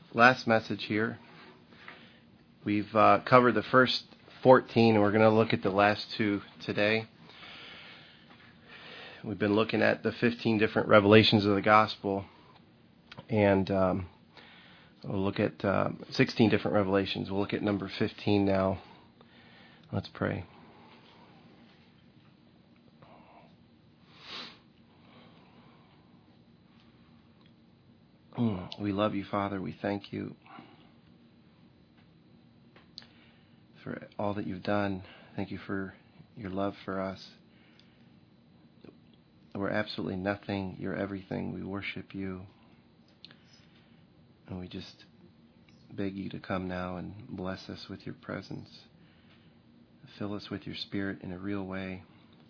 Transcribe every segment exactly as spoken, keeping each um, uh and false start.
last message here. We've uh, covered the first fourteen, and we're going to look at the last two today. We've been looking at the fifteen different revelations of the gospel, and um, we'll look at uh, sixteen different revelations. We'll look at number fifteen now. Let's pray. We love you, Father. We thank you for all that you've done. Thank you for your love for us. We're absolutely nothing. You're everything. We worship you. And we just beg you to come now and bless us with your presence. Fill us with your Spirit in a real way.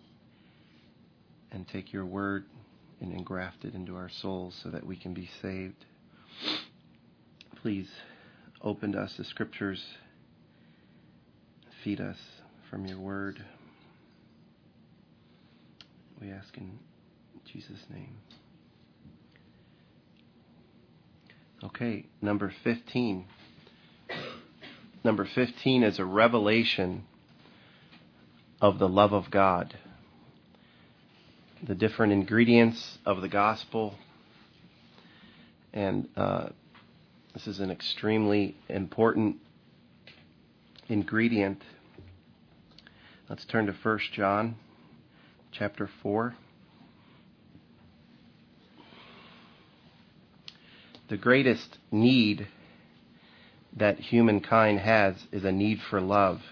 And take your word and engraft it into our souls so that we can be saved. Please open to us the scriptures. Feed us from your word. We ask in Jesus' name. Okay, number fifteen. Number fifteen is a revelation of the love of God. The different ingredients of the gospel. And uh, this is an extremely important ingredient. Let's turn to First John chapter four. The greatest need that humankind has is a need for love.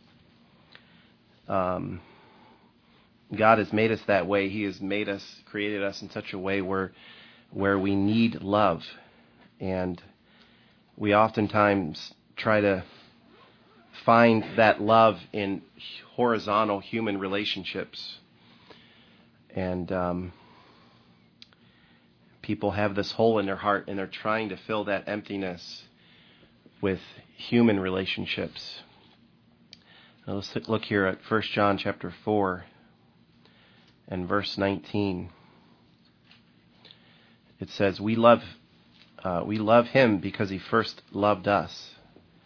Um, God has made us that way. He has made us, created us in such a way where where we need love. And we oftentimes try to find that love in horizontal human relationships. And um, people have this hole in their heart, and they're trying to fill that emptiness with human relationships. Now let's look here at First John chapter four and verse nineteen. It says, "We love, uh, we love Him because He first loved us."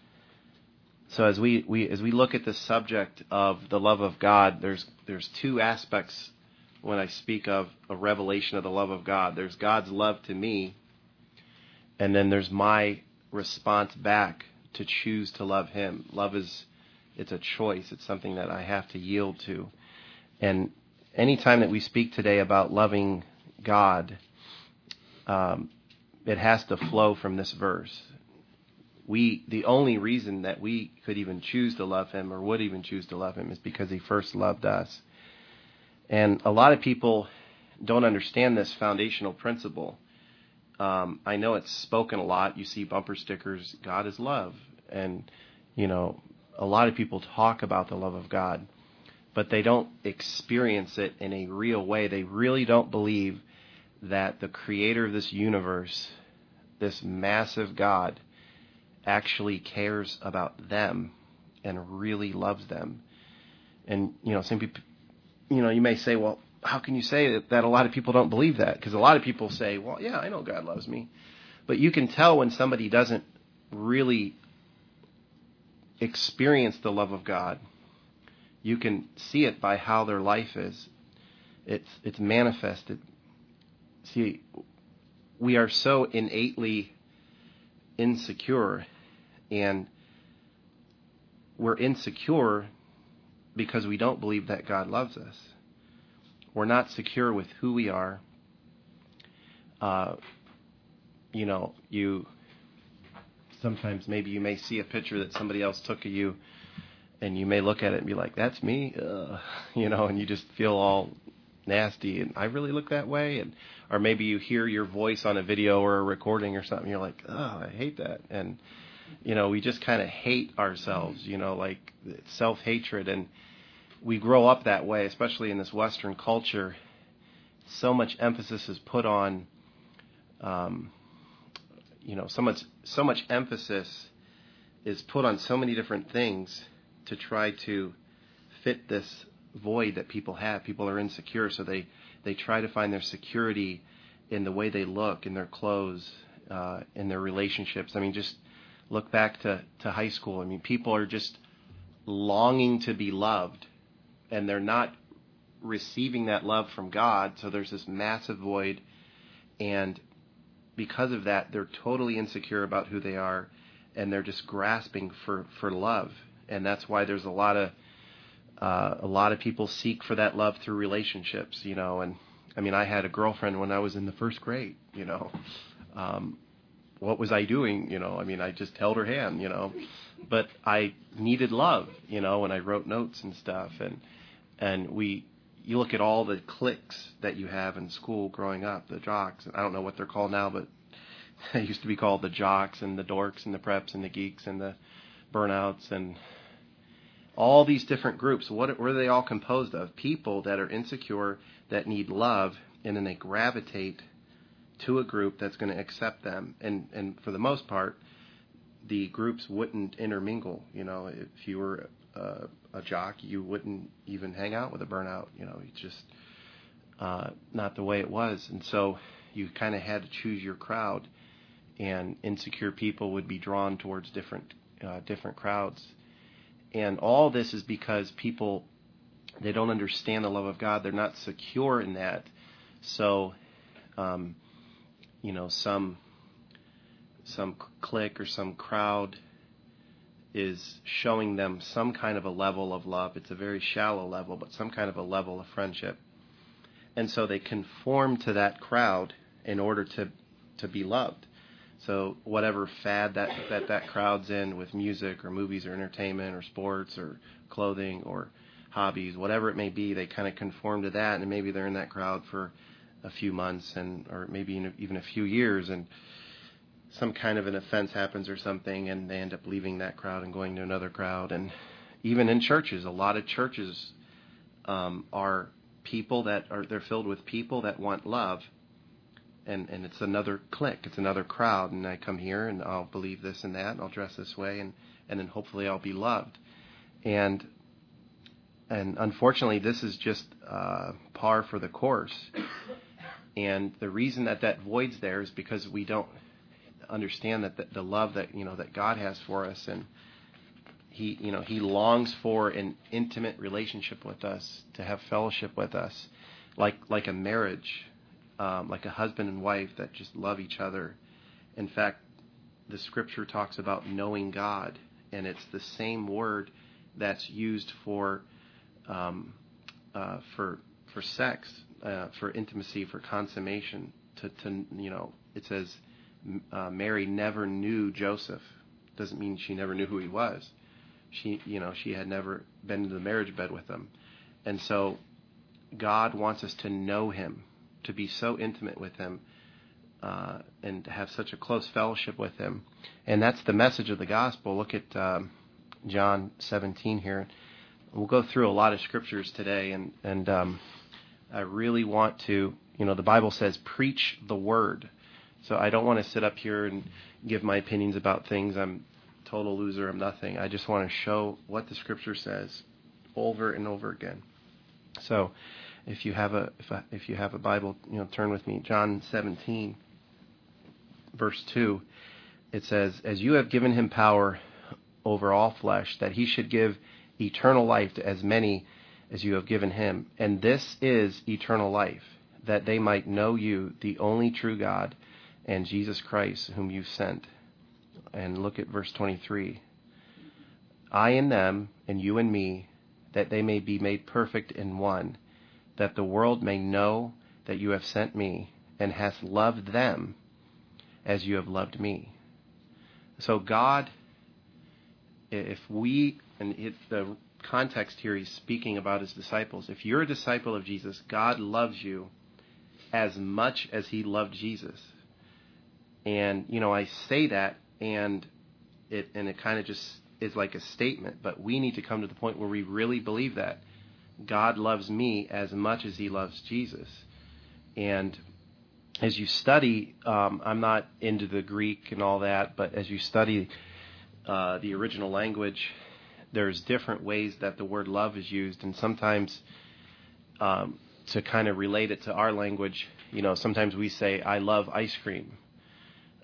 So as we, we as we look at the subject of the love of God, there's there's two aspects when I speak of a revelation of the love of God. There's God's love to me, and then there's my response back to choose to love Him. Love is, it's a choice. It's something that I have to yield to. And anytime that we speak today about loving God, um, it has to flow from this verse. We, the only reason that we could even choose to love Him or would even choose to love Him is because He first loved us. And a lot of people don't understand this foundational principle. Um, I know it's spoken a lot. You see bumper stickers, God is love. And, you know, a lot of people talk about the love of God, but they don't experience it in a real way. They really don't believe that the creator of this universe, this massive God, actually cares about them and really loves them. And, you know, some people, you know, you may say, well, how can you say that, that a lot of people don't believe that? Because a lot of people say, well, yeah, I know God loves me. But you can tell when somebody doesn't really experience the love of God. You can see it by how their life is. It's it's manifested. See, we are so innately insecure, and we're insecure because we don't believe that God loves us. We're not secure with who we are. Uh, you know, you sometimes maybe you may see a picture that somebody else took of you, and you may look at it and be like, that's me, Ugh. you know, and you just feel all nasty, and I really look that way. And or maybe you hear your voice on a video or a recording or something, you're like, oh, I hate that. And, you know, we just kind of hate ourselves, you know, like self-hatred. And we grow up that way, especially in this Western culture. So much emphasis is put on, um, you know, so much, so much emphasis is put on so many different things to try to fit this void that people have. People are insecure, so they, they try to find their security in the way they look, in their clothes, uh, in their relationships. I mean, just look back to, to high school. I mean, people are just longing to be loved, and they're not receiving that love from God, so there's this massive void, and because of that, they're totally insecure about who they are, and they're just grasping for, for love. And that's why there's a lot of uh, a lot of people seek for that love through relationships, you know. And I mean, I had a girlfriend when I was in the first grade, you know. Um, what was I doing, you know? I mean, I just held her hand, you know. But I needed love, you know, and I wrote notes and stuff. And and we, you look at all the cliques that you have in school growing up, the jocks. I don't know what they're called now, but they used to be called the jocks and the dorks and the preps and the geeks and the burnouts and all these different groups. What, what are they all composed of? People that are insecure, that need love, and then they gravitate to a group that's going to accept them. And and for the most part, the groups wouldn't intermingle. You know, if you were a, a jock, you wouldn't even hang out with a burnout. You know, it's just uh, not the way it was. And so you kind of had to choose your crowd, and insecure people would be drawn towards different uh, different crowds. And all this is because people, they don't understand the love of God. They're not secure in that. So, um, you know, some some clique or some crowd is showing them some kind of a level of love. It's a very shallow level, but some kind of a level of friendship. And so they conform to that crowd in order to, to be loved. So whatever fad that, that that crowd's in with music or movies or entertainment or sports or clothing or hobbies, whatever it may be, they kind of conform to that, and maybe they're in that crowd for a few months and or maybe even a few years, and some kind of an offense happens or something, and they end up leaving that crowd and going to another crowd. And even in churches, a lot of churches um, are people that are they're filled with people that want love. And, and it's another clique, it's another crowd, and I come here and I'll believe this and that, and I'll dress this way, and, and then hopefully I'll be loved. And and unfortunately, this is just uh, par for the course. And the reason that that void's there is because we don't understand that the, the love that you know that God has for us, and He you know He longs for an intimate relationship with us, to have fellowship with us, like like a marriage. Um, like a husband and wife that just love each other. In fact, the scripture talks about knowing God, and it's the same word that's used for um, uh, for for sex, uh, for intimacy, for consummation. To, to you know, it says uh, Mary never knew Joseph. Doesn't mean she never knew who he was. She you know she had never been to the marriage bed with him, and so God wants us to know Him, to be so intimate with Him, uh, and to have such a close fellowship with Him. And that's the message of the gospel. Look at um, John seventeen here. We'll go through a lot of scriptures today, and, and um, I really want to, you know, the Bible says, preach the word. So I don't want to sit up here and give my opinions about things. I'm a total loser. I'm nothing. I just want to show what the scripture says over and over again. So If you have a if, I, if you have a Bible, you know, turn with me. John seventeen, verse two. It says, "As you have given Him power over all flesh, that He should give eternal life to as many as you have given Him. And this is eternal life, that they might know you, the only true God, and Jesus Christ, whom you sent." And look at verse twenty-three. "I in them, and you in me, that they may be made perfect in one, that the world may know that you have sent me, and hast loved them as you have loved me." So God, if we, and it, the context here, He's speaking about His disciples. If you're a disciple of Jesus, God loves you as much as He loved Jesus. And, you know, I say that, and it and it kind of just is like a statement, but we need to come to the point where we really believe that. God loves me as much as He loves Jesus. And as you study, um, I'm not into the Greek and all that, but as you study uh, the original language, there's different ways that the word love is used. And sometimes um, to kind of relate it to our language, you know, sometimes we say, "I love ice cream."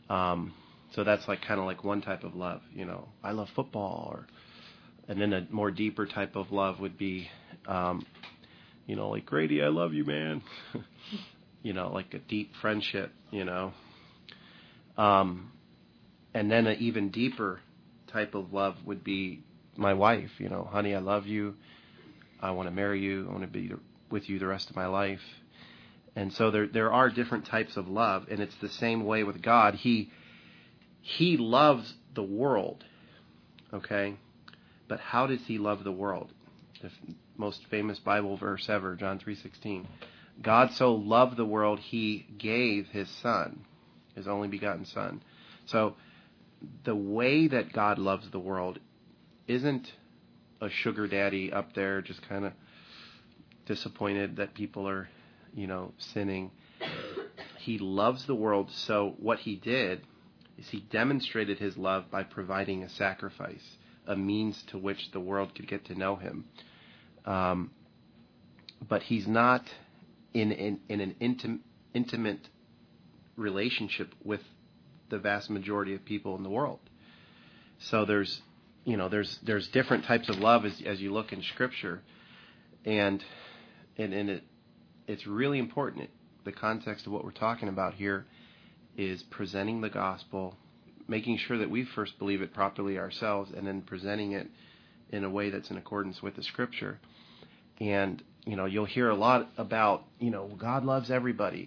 Um, so that's like kind of like one type of love, you know, I love football, or, and then a more deeper type of love would be, um, you know, like, Grady, I love you, man. You know, like a deep friendship, you know. Um, and then an even deeper type of love would be my wife, you know, honey, I love you. I want to marry you. I want to be with you the rest of my life. And so there there are different types of love, and it's the same way with God. He he loves the world, okay? But how does he love the world? The most famous Bible verse ever, John three sixteen. God so loved the world, he gave his son, his only begotten son. So the way that God loves the world isn't a sugar daddy up there just kind of disappointed that people are, you know, sinning. He loves the world, so what he did is he demonstrated his love by providing a sacrifice, a means to which the world could get to know him. Um, but he's not in, in, in an intim, intimate relationship with the vast majority of people in the world. So there's, you know, there's there's different types of love as as you look in Scripture, and and, and it it's really important. The context of what we're talking about here is presenting the gospel, making sure that we first believe it properly ourselves, and then presenting it in a way that's in accordance with the Scripture. And, you know, you'll hear a lot about, you know, God loves everybody.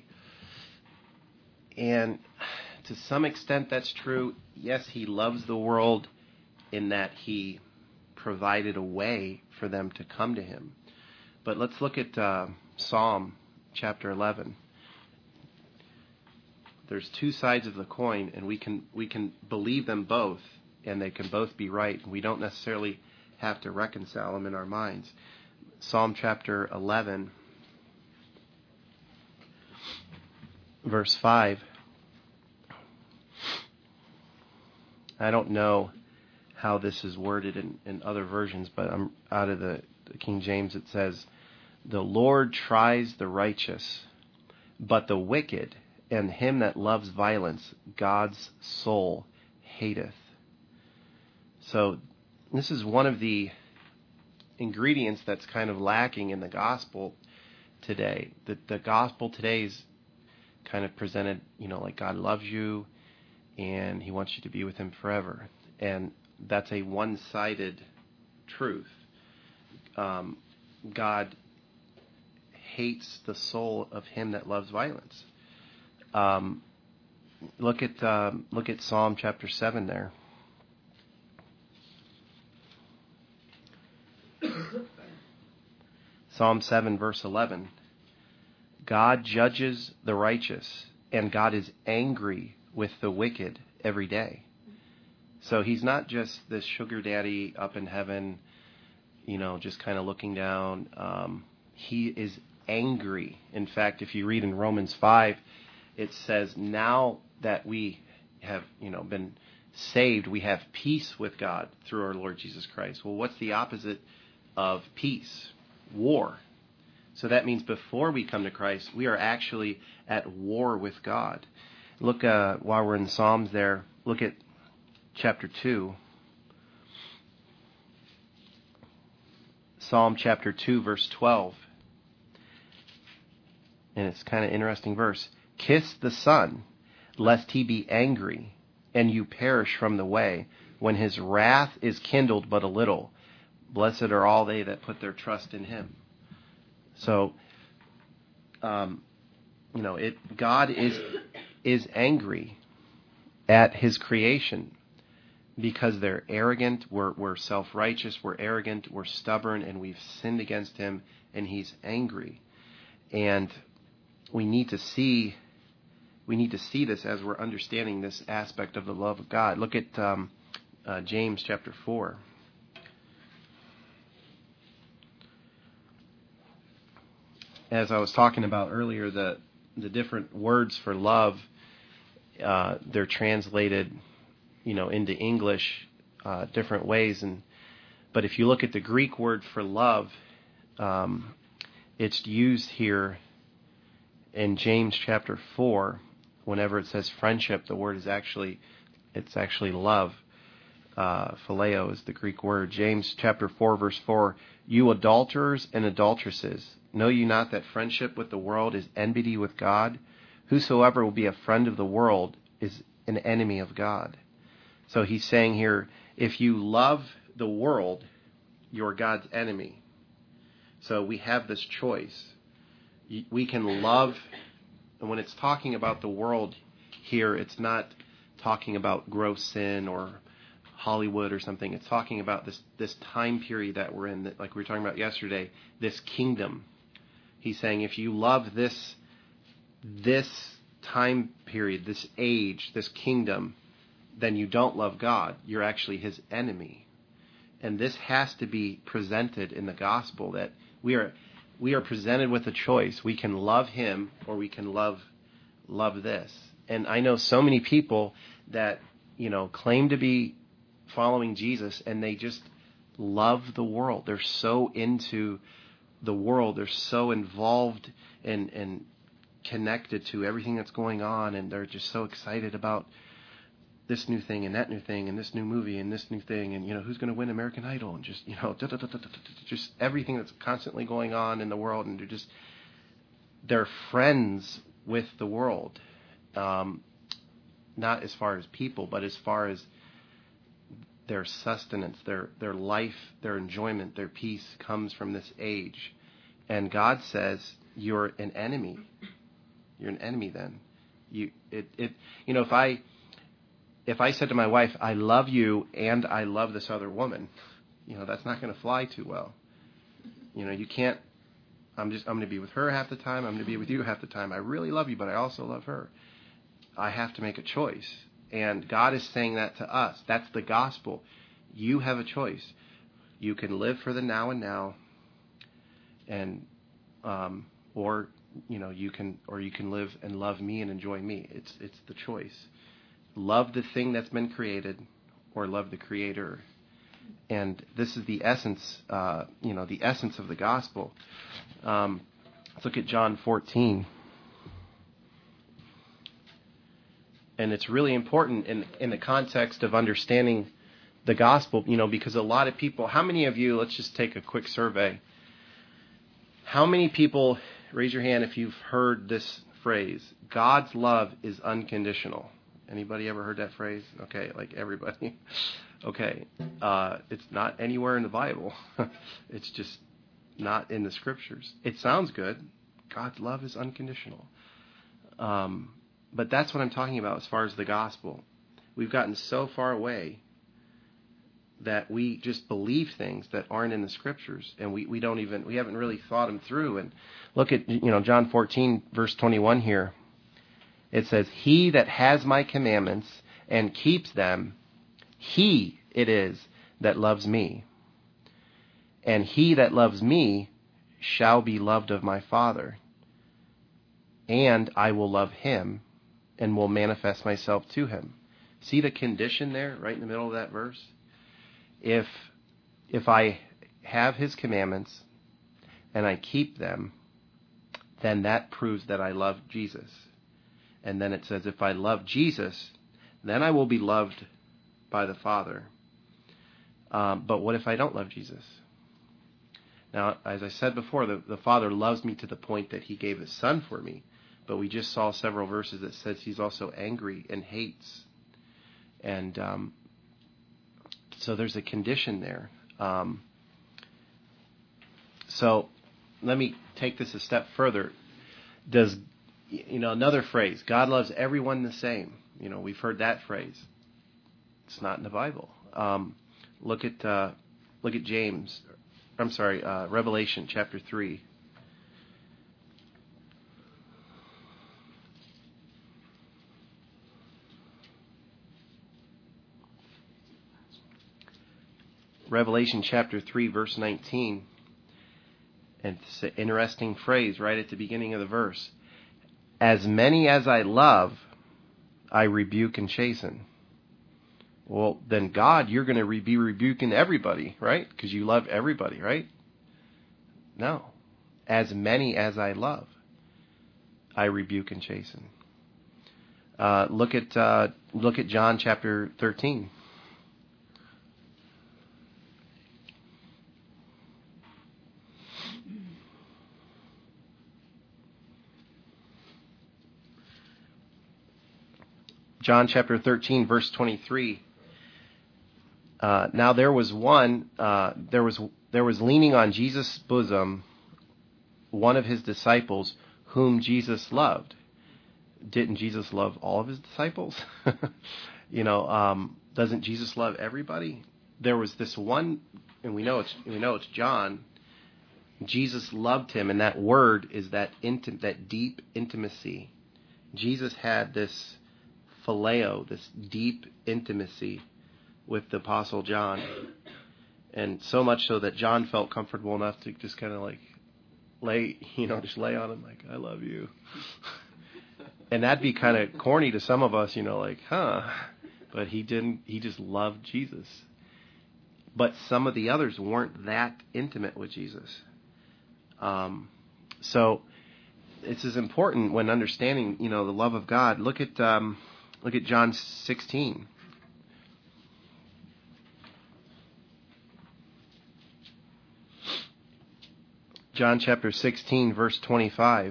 And to some extent that's true. Yes, he loves the world in that he provided a way for them to come to him. But let's look at uh, Psalm chapter eleven. There's two sides of the coin, and we can we can believe them both, and they can both be right. And we don't necessarily have to reconcile them in our minds. Psalm chapter eleven, verse five. I don't know how this is worded in, in other versions, but I'm out of the, the King James. It says, "The Lord tries the righteous, but the wicked and him that loves violence, God's soul hateth." So this is one of the ingredients that's kind of lacking in the gospel today. The, the gospel today is kind of presented, you know, like God loves you and he wants you to be with him forever. And that's a one-sided truth. Um, God hates the soul of him that loves violence. Um, look at um, look at Psalm chapter seven there. Psalm seven, verse eleven. God judges the righteous, and God is angry with the wicked every day. So he's not just this sugar daddy up in heaven, you know, just kind of looking down. Um, he is angry. In fact, if you read in Romans five, it says, now that we have, you know, been saved, we have peace with God through our Lord Jesus Christ. Well, what's the opposite of peace? War. So that means before we come to Christ, we are actually at war with God. Look, uh, while we're in Psalms there, look at chapter two. Psalm chapter two, verse twelve. And it's kind of interesting verse. "Kiss the Son, lest he be angry, and you perish from the way, when his wrath is kindled but a little. Blessed are all they that put their trust in him." So, um, you know, it God is is angry at his creation because they're arrogant, we're, we're self-righteous, we're arrogant, we're stubborn, and we've sinned against him, and he's angry. And we need to see we need to see this as we're understanding this aspect of the love of God. Look at um, uh, James chapter four. As I was talking about earlier, the the different words for love, uh, they're translated, you know, into English uh, different ways. And but if you look at the Greek word for love, um, it's used here in James chapter four. whenever it says friendship, the word is actually, it's actually love. Uh, phileo is the Greek word. James chapter four, verse four, you adulterers and adulteresses, know you not that friendship with the world is enmity with God? Whosoever will be a friend of the world is an enemy of God. So he's saying here, if you love the world, you're God's enemy. So we have this choice. We can love, and when it's talking about the world here, it's not talking about gross sin or Hollywood or something. It's talking about this this time period that we're in, that, like we were talking about yesterday, this kingdom. He's saying if you love this this time period, this age, this kingdom, then you don't love God. You're actually his enemy. And this has to be presented in the gospel, that we are we are presented with a choice. We can love him or we can love love this. And I know so many people that, you know, claim to be following Jesus and they just love the world. They're so into the world. They're so involved and and connected to everything that's going on, and they're just so excited about this new thing and that new thing and this new movie and this new thing and, you know, who's going to win American Idol and just, you know, da, da, da, da, da, da, just everything that's constantly going on in the world. And they're just, they're friends with the world. Um, not as far as people, but as far as their sustenance, their, their life, their enjoyment, their peace comes from this age. And God says, you're an enemy. You're an enemy then. You, it, it, you know, if I, If I said to my wife, I love you and I love this other woman, you know, that's not going to fly too well. You know, you can't, I'm just, I'm going to be with her half the time. I'm going to be with you half the time. I really love you, but I also love her. I have to make a choice. And God is saying that to us. That's the gospel. You have a choice. You can live for the now and now, and, um, or, you know, you can, or you can live and love me and enjoy me. It's, it's the choice. Love the thing that's been created, or love the Creator. And this is the essence, uh, you know, the essence of the gospel. Um, let's look at John fourteen. And it's really important in in the context of understanding the gospel, you know, because a lot of people, how many of you, let's just take a quick survey. How many people, raise your hand if you've heard this phrase, God's love is unconditional. Anybody ever heard that phrase? Okay, like everybody. Okay, uh, it's not anywhere in the Bible. It's just not in the scriptures. It sounds good. God's love is unconditional. Um, but that's what I'm talking about as far as the gospel. We've gotten so far away that we just believe things that aren't in the scriptures, and we, we don't even, we haven't really thought them through. And look at, you know, John fourteen, verse twenty-one here. It says, he that has my commandments and keeps them, he it is that loves me. And he that loves me shall be loved of my Father. And I will love him and will manifest myself to him. See the condition there, right in the middle of that verse? If, if I have his commandments and I keep them, then that proves that I love Jesus. And then it says, if I love Jesus, then I will be loved by the Father. Um, but what if I don't love Jesus? Now, as I said before, the, the Father loves me to the point that he gave his Son for me. But we just saw several verses that says he's also angry and hates. And um, so there's a condition there. Um, so let me take this a step further. Does You know, another phrase, God loves everyone the same. You know, we've heard that phrase. It's not in the Bible. Um, look at uh, look at James. I'm sorry, uh, Revelation chapter three. Revelation chapter three, verse nineteen. And it's an interesting phrase right at the beginning of the verse. As many as I love, I rebuke and chasten. Well, then God, you're going to be rebuking everybody, right? Because you love everybody, right? No. As many as I love, I rebuke and chasten. Uh, look at uh, look at John chapter thirteen. John chapter thirteen, verse twenty-three. Uh, now there was one, uh, there was there was leaning on Jesus' bosom one of his disciples whom Jesus loved. Didn't Jesus love all of his disciples? you know, um, doesn't Jesus love everybody? There was this one, and we know it's we know it's John. Jesus loved him, and that word is that inti- that deep intimacy. Jesus had this phileo, this deep intimacy with the Apostle John, and so much so that John felt comfortable enough to just kind of like lay, you know, just lay on him like, I love you. And that'd be kind of corny to some of us, you know, like, huh? But he didn't, he just loved Jesus. But some of the others weren't that intimate with Jesus. Um, so this is important when understanding, you know, the love of God. Look at, um, look at John sixteen. John chapter sixteen, verse twenty-five.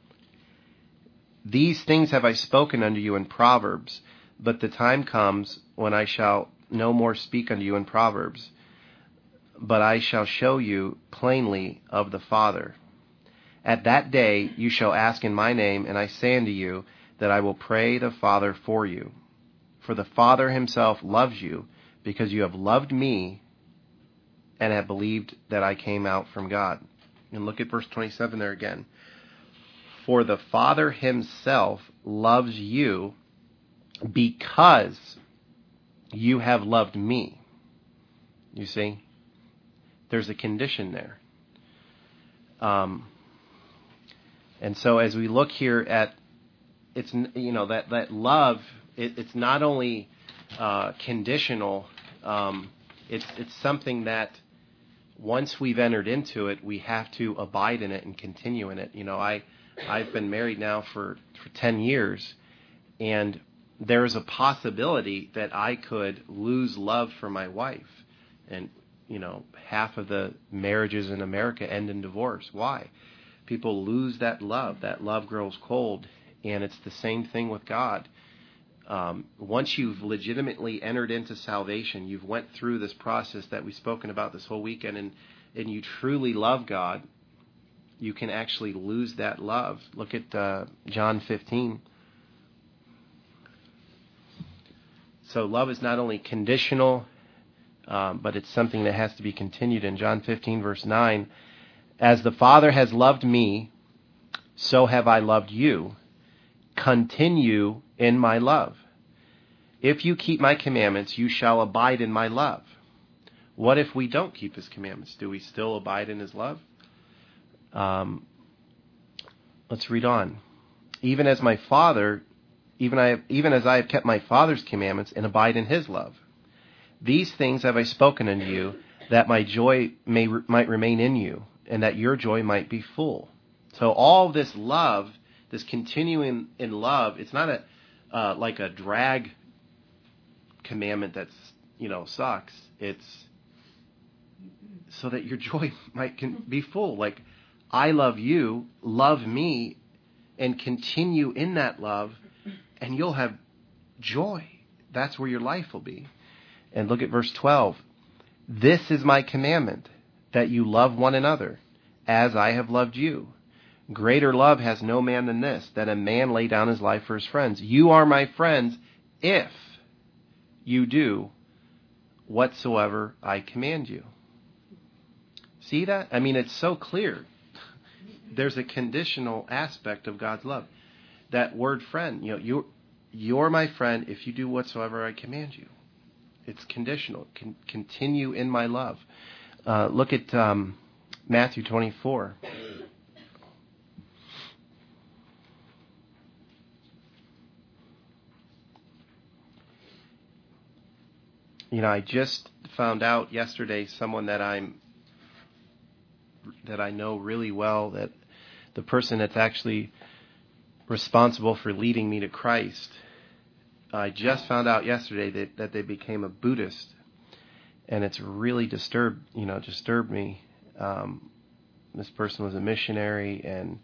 These things have I spoken unto you in Proverbs, but the time comes when I shall no more speak unto you in Proverbs, but I shall show you plainly of the Father. At that day you shall ask in my name, and I say unto you that I will pray the Father for you. For the Father himself loves you, because you have loved me and have believed that I came out from God. And look at verse twenty-seven there again. For the Father himself loves you because you have loved me. You see? There's a condition there. Um, and so as we look here at, it's, you know, that, that love, it, it's not only uh, conditional, um, it's, it's something that once we've entered into it, we have to abide in it and continue in it. You know, I, I've been married now for, for ten years, and there's a possibility that I could lose love for my wife. And, you know, half of the marriages in America end in divorce. Why? People lose that love. That love grows cold. And it's the same thing with God. Um, once you've legitimately entered into salvation, you've went through this process that we've spoken about this whole weekend, and, and you truly love God, you can actually lose that love. Look at uh, John fifteen. So love is not only conditional, um, but it's something that has to be continued. In John fifteen, verse nine, as the Father has loved me, so have I loved you. Continue in my love. If you keep my commandments, you shall abide in my love. What if we don't keep his commandments? Do we still abide in his love? Um, let's read on. Even as my Father, even I, even as I have kept my Father's commandments and abide in his love. These things have I spoken unto you, that my joy may might remain in you, and that your joy might be full. So all this love, this continuing in love, it's not a uh, like a drag commandment that's, you know, sucks. It's so that your joy might can be full. Like, I love you, love me, and continue in that love, and you'll have joy. That's where your life will be. And look at verse twelve. This is my commandment, that you love one another, as I have loved you. Greater love has no man than this, that a man lay down his life for his friends. You are my friends if you do whatsoever I command you. See that? I mean, it's so clear. There's a conditional aspect of God's love. That word friend, you know, you're, you're my friend if you do whatsoever I command you. It's conditional. Con- continue in my love. Uh, look at um, Matthew twenty-four. You know, I just found out yesterday someone that I'm that I know really well, that the person that's actually responsible for leading me to Christ, I just found out yesterday that, that they became a Buddhist, and it's really disturbed, you know, disturbed me. Um, this person was a missionary, and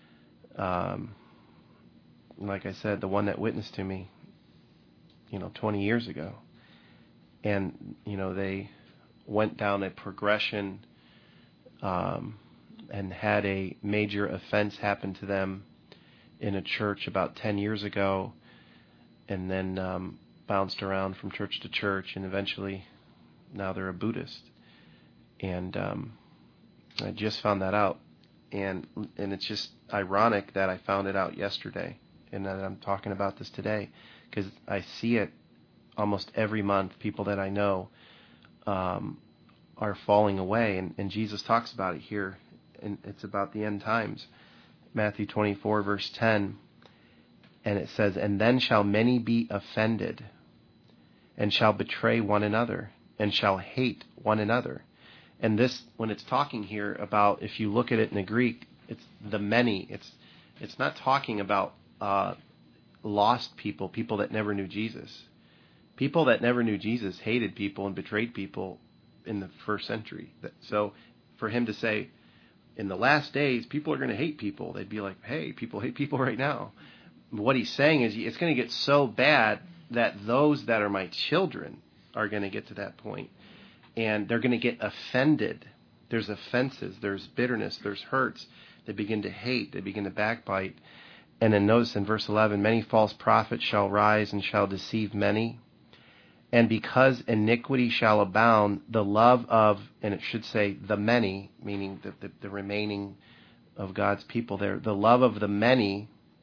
um, like I said, the one that witnessed to me, you know, twenty years ago. And, you know, they went down a progression um, and had a major offense happen to them in a church about ten years ago, and then um, bounced around from church to church, and eventually now they're a Buddhist. And um, I just found that out. And and it's just ironic that I found it out yesterday, and that I'm talking about this today, because I see it almost every month. People that I know um, are falling away, and, and Jesus talks about it here, and it's about the end times. Matthew twenty-four, verse ten, and it says, "And then shall many be offended, and shall betray one another, and shall hate one another." And this, when it's talking here about, if you look at it in the Greek, it's the many. It's it's not talking about uh, lost people, people that never knew Jesus. People that never knew Jesus hated people and betrayed people in the first century. So for him to say, in the last days, people are going to hate people, they'd be like, hey, people hate people right now. What he's saying is it's going to get so bad that those that are my children are going to get to that point. And they're going to get offended. There's offenses, there's bitterness, there's hurts. They begin to hate, they begin to backbite. And then notice in verse eleven, many false prophets shall rise and shall deceive many. And because iniquity shall abound, the love of, and it should say the many, meaning the, the, the remaining of God's people there, the love of the many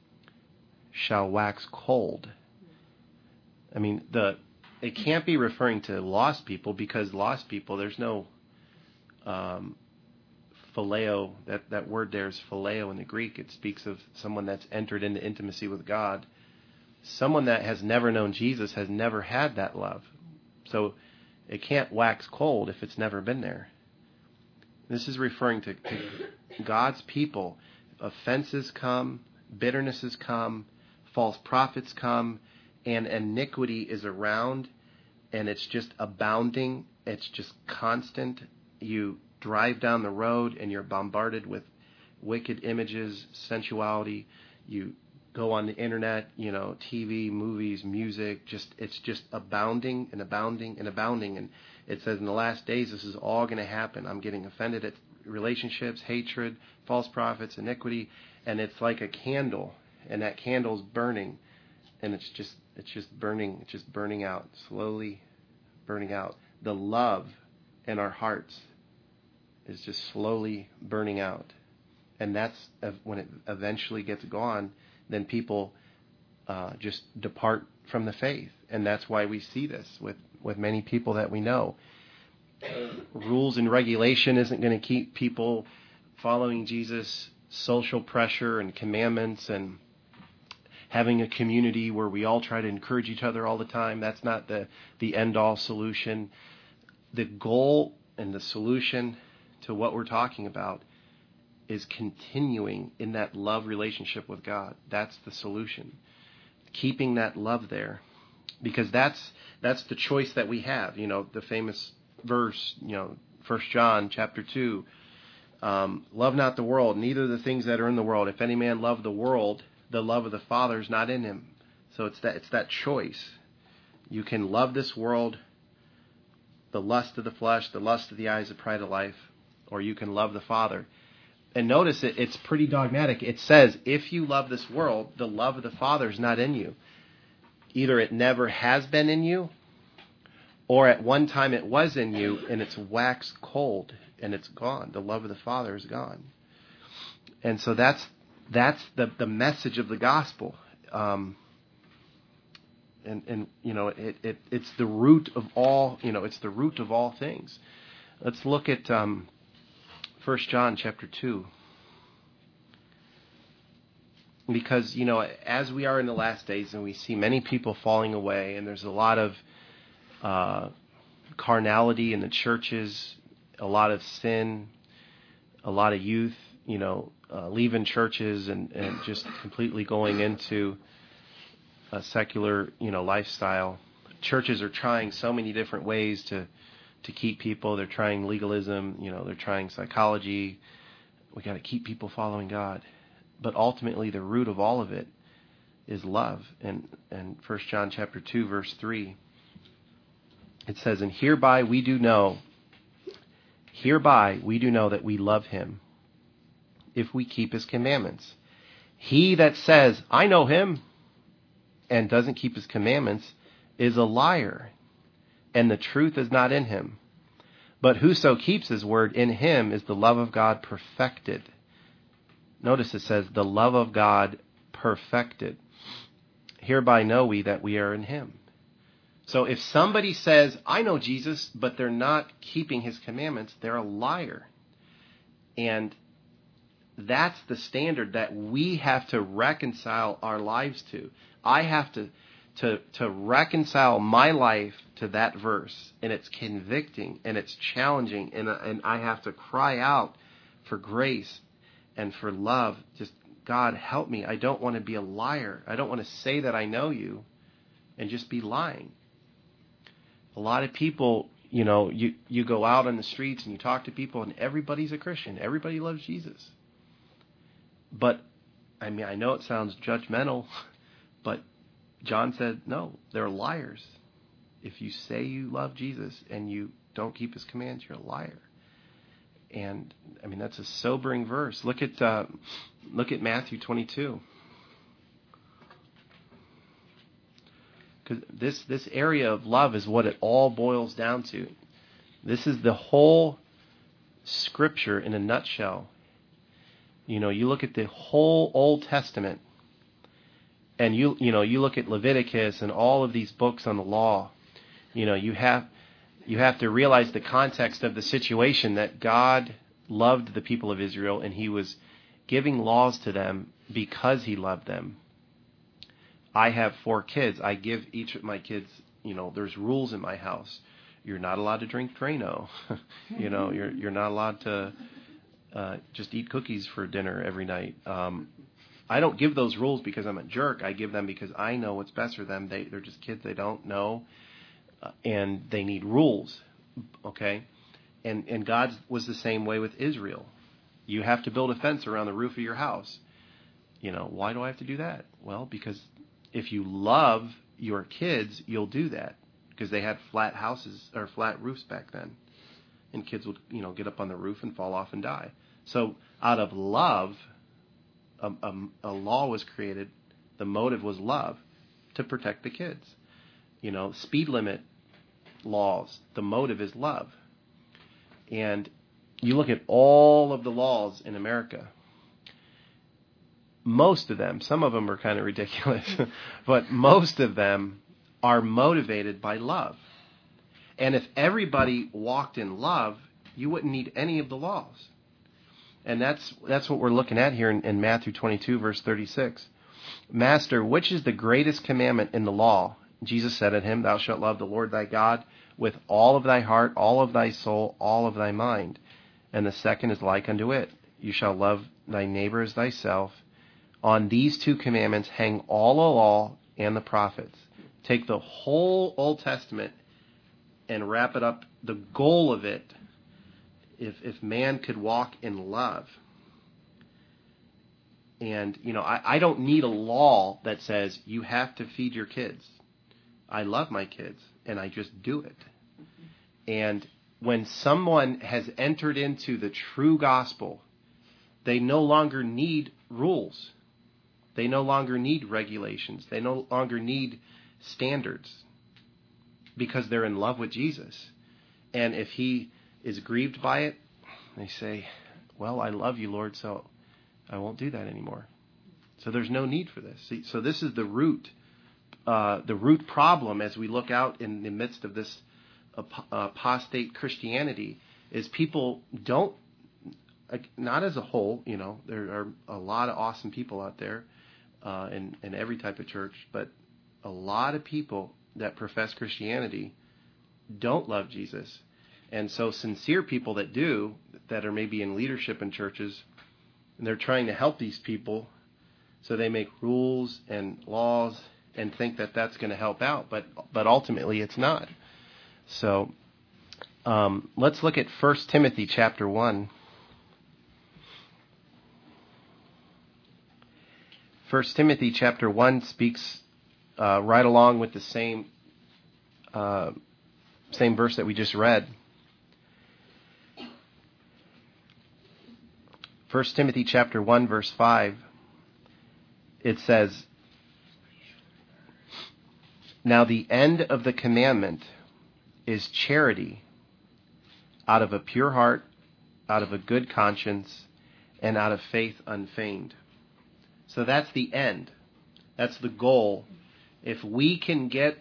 shall wax cold. I mean, the it can't be referring to lost people, because lost people, there's no um, phileo. That, that word there is phileo in the Greek. It speaks of someone that's entered into intimacy with God. Someone that has never known Jesus has never had that love. So it can't wax cold if it's never been there. This is referring to, to God's people. Offenses come, bitternesses come, false prophets come, and iniquity is around, and it's just abounding. It's just constant. You drive down the road and you're bombarded with wicked images, sensuality. You go on the internet, you know, T V, movies, music, just it's just abounding and abounding and abounding. And it says in the last days this is all going to happen. I'm getting offended at relationships, hatred, false prophets, iniquity, and it's like a candle, and that candle's burning, and it's just it's just burning, it's just burning out, slowly burning out. The love in our hearts is just slowly burning out. And that's when it eventually gets gone, then people uh, just depart from the faith. And that's why we see this with, with many people that we know. Rules and regulation isn't going to keep people following Jesus. Social pressure and commandments and having a community where we all try to encourage each other all the time, that's not the, the end-all solution. The goal and the solution to what we're talking about is continuing in that love relationship with God. That's the solution. Keeping that love there. Because that's that's the choice that we have. You know, the famous verse, you know, First John chapter two, um, love not the world, neither the things that are in the world. If any man love the world, the love of the Father is not in him. So it's that it's that choice. You can love this world, the lust of the flesh, the lust of the eyes, the pride of life, or you can love the Father. And notice it, it's pretty dogmatic. It says, if you love this world, the love of the Father is not in you. Either it never has been in you, or at one time it was in you, and it's waxed cold, and it's gone. The love of the Father is gone. And so that's that's the, the message of the gospel. Um, and, and you know, it, it it's the root of all, you know, it's the root of all things. Let's look at um, First John chapter two. Because, you know, as we are in the last days and we see many people falling away, and there's a lot of uh, carnality in the churches, a lot of sin, a lot of youth, you know, uh, leaving churches and, and just completely going into a secular, you know, lifestyle. Churches are trying so many different ways to to keep people. They're trying legalism, you know, they're trying psychology. We got to keep people following God. But ultimately the root of all of it is love. And and First John chapter two verse three, it says, "And hereby we do know, hereby we do know that we love him, if we keep his commandments. He that says, I know him, and doesn't keep his commandments, is a liar, and the truth is not in him. But whoso keeps his word, in him is the love of God perfected." Notice it says, the love of God perfected. "Hereby know we that we are in him." So if somebody says, I know Jesus, but they're not keeping his commandments, they're a liar. And that's the standard that we have to reconcile our lives to. I have to to to reconcile my life to that verse, and it's convicting and it's challenging, and and I have to cry out for grace and for love. Just, God, help me. I don't want to be a liar. I don't want to say that I know you and just be lying. A lot of people, you know, you you go out on the streets and you talk to people, and everybody's a Christian. Everybody loves Jesus. But, I mean, I know it sounds judgmental, but John said, no, they're liars. If you say you love Jesus and you don't keep his commands, you're a liar. And, I mean, that's a sobering verse. Look at uh, look at Matthew twenty-two. Because this, this area of love is what it all boils down to. This is the whole Scripture in a nutshell. You know, you look at the whole Old Testament, and you you know you look at Leviticus and all of these books on the law. You know, you have you have to realize the context of the situation, that God loved the people of Israel, and he was giving laws to them because he loved them. I have four kids. I give each of my kids, you know, there's rules in my house. You're not allowed to drink Drano. you know, you're you're not allowed to Uh, just eat cookies for dinner every night. Um, I don't give those rules because I'm a jerk. I give them because I know what's best for them. They, they're just kids. They don't know, uh, and they need rules. Okay, and and God was the same way with Israel. You have to build a fence around the roof of your house. You know, why do I have to do that? Well, because if you love your kids, you'll do that, because they had flat houses or flat roofs back then. And kids would, you know, get up on the roof and fall off and die. So out of love, a, a, a law was created. The motive was love, to protect the kids. You know, speed limit laws, the motive is love. And you look at all of the laws in America, most of them, some of them are kind of ridiculous, but most of them are motivated by love. And if everybody walked in love, you wouldn't need any of the laws. And that's that's what we're looking at here in, in Matthew twenty-two, verse thirty-six. "Master, which is the greatest commandment in the law?" Jesus said unto him, "Thou shalt love the Lord thy God with all of thy heart, all of thy soul, all of thy mind. And the second is like unto it. You shall love thy neighbor as thyself. On these two commandments hang all the law and the prophets." Take the whole Old Testament and wrap it up. The goal of it, if if man could walk in love. And, you know, I, I don't need a law that says you have to feed your kids. I love my kids, and I just do it. And when someone has entered into the true gospel, they no longer need rules. They no longer need regulations. They no longer need standards, because they're in love with Jesus. And if he is grieved by it, they say, well, I love you, Lord, so I won't do that anymore. So there's no need for this. See, so this is the root, uh, the root problem as we look out in the midst of this ap- apostate Christianity, is people don't, not as a whole, you know, there are a lot of awesome people out there uh, in, in every type of church, but a lot of people that profess Christianity don't love Jesus. And so sincere people that do, that are maybe in leadership in churches, and they're trying to help these people, so they make rules and laws and think that that's going to help out, but but ultimately it's not. So um, let's look at First Timothy chapter one. First Timothy chapter one speaks uh, right along with the same uh, same verse that we just read. First Timothy chapter one verse five, it says, "Now the end of the commandment is charity, out of a pure heart, out of a good conscience, and out of faith unfeigned." So that's the end. That's the goal. If we can get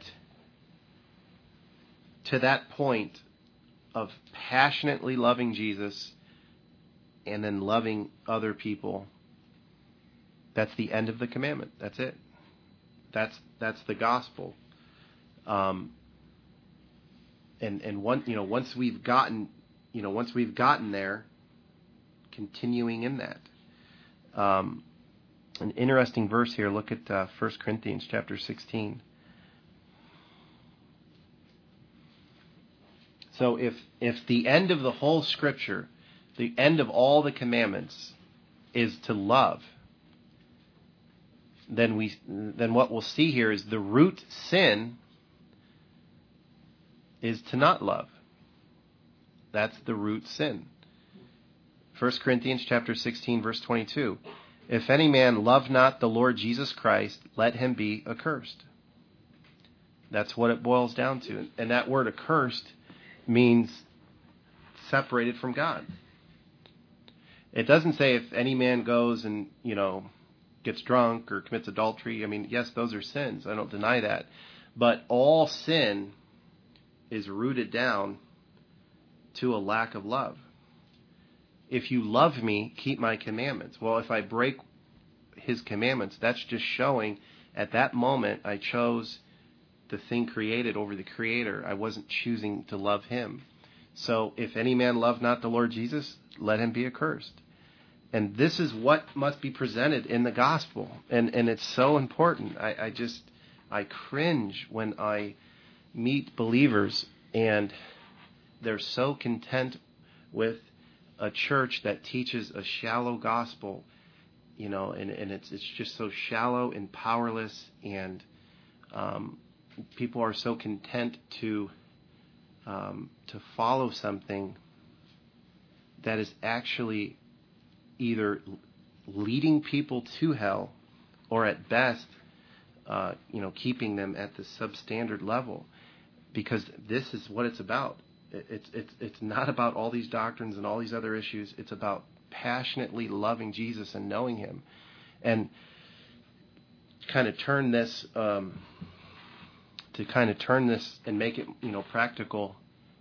to that point of passionately loving Jesus and then loving other people, that's the end of the commandment. That's it. That's that's the gospel. Um, and and one, you know, once we've gotten, you know, once we've gotten there, continuing in that. Um, an interesting verse here. Look at uh, First Corinthians chapter sixteen. So if if the end of the whole Scripture, the end of all the commandments, is to love, then we then what we'll see here is the root sin is to not love. That's the root sin. First Corinthians chapter sixteen, verse twenty-two. "If any man love not the Lord Jesus Christ, let him be accursed." That's what it boils down to. And that word accursed means separated from God. It doesn't say if any man goes and, you know, gets drunk or commits adultery. I mean, yes, those are sins. I don't deny that. But all sin is rooted down to a lack of love. If you love me, keep my commandments. Well, if I break his commandments, that's just showing at that moment I chose the thing created over the Creator. I wasn't choosing to love him. So if any man love not the Lord Jesus, let him be accursed. And this is what must be presented in the gospel. And and it's so important. I, I just, I cringe when I meet believers and they're so content with a church that teaches a shallow gospel, you know, and, and it's it's just so shallow and powerless, and um, people are so content to um, to follow something that is actually either leading people to hell or at best, uh, you know, keeping them at the substandard level, because this is what it's about. It's it's it's not about all these doctrines and all these other issues. It's about passionately loving Jesus and knowing him. And kind of turn this um, to kind of turn this and make it, you know, practical.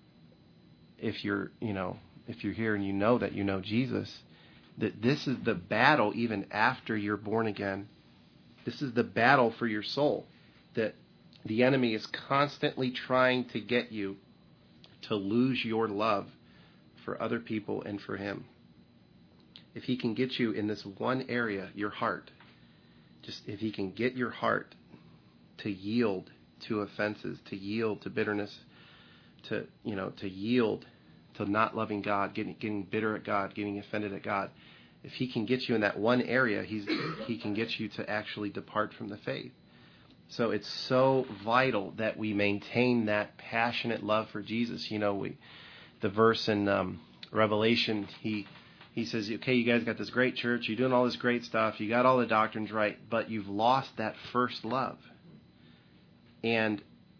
If you're, you know, if you're here and you know that you know Jesus, that this is the battle even after you're born again. This is the battle for your soul, that the enemy is constantly trying to get you to lose your love for other people and for him. If he can get you in this one area, your heart, just if he can get your heart to yield to offenses, to yield to bitterness, to, you know, to yield to not loving God, getting getting bitter at God, getting offended at God, if he can get you in that one area, he's he can get you to actually depart from the faith. So it's so vital that we maintain that passionate love for Jesus. You know, we, the verse in um, Revelation, he he says, okay, you guys got this great church, you're doing all this great stuff, you got all the doctrines right, but you've lost that first love. And,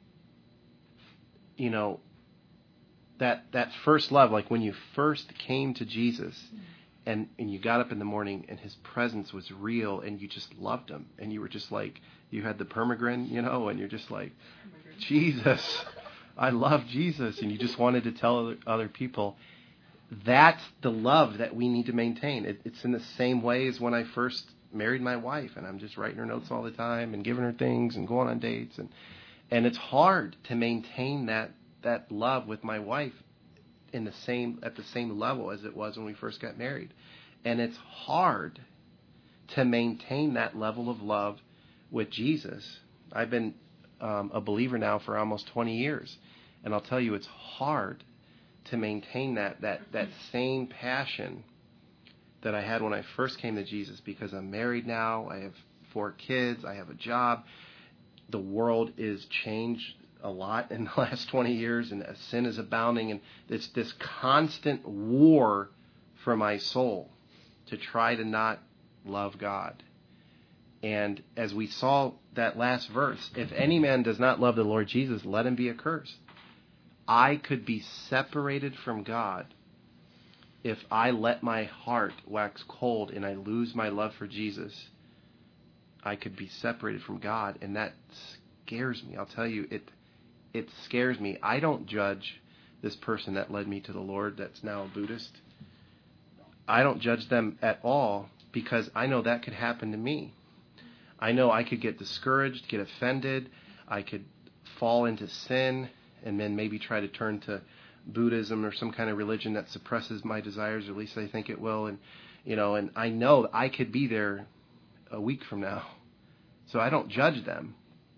you know, that that first love, like when you first came to Jesus, and, and you got up in the morning and his presence was real and you just loved him, and you were just like, you had the permagrin, you know, and you're just like, Jesus, I love Jesus, and you just wanted to tell other, other people. That's the love that we need to maintain. It, it's in the same way as when I first married my wife, and I'm just writing her notes all the time and giving her things and going on dates, and and it's hard to maintain that that love with my wife in the same at the same level as it was when we first got married. And it's hard to maintain that level of love with Jesus. I've been um, a believer now for almost twenty years. And I'll tell you, it's hard to maintain that, that, that same passion that I had when I first came to Jesus, because I'm married now. I have four kids. I have a job. The world is changed a lot in the last twenty years, and sin is abounding, and it's this constant war for my soul to try to not love God. And as we saw that last verse, if any man does not love the Lord Jesus, let him be accursed. I could be separated from God if I let my heart wax cold and I lose my love for Jesus. I could be separated from God, and that scares me. I'll tell you, it it scares me. I don't judge this person that led me to the Lord that's now a Buddhist. I don't judge them at all, because I know that could happen to me. I know I could get discouraged, get offended. I could fall into sin and then maybe try to turn to Buddhism or some kind of religion that suppresses my desires, or at least I think it will. And, you know, and I know I could be there a week from now. So I don't judge them.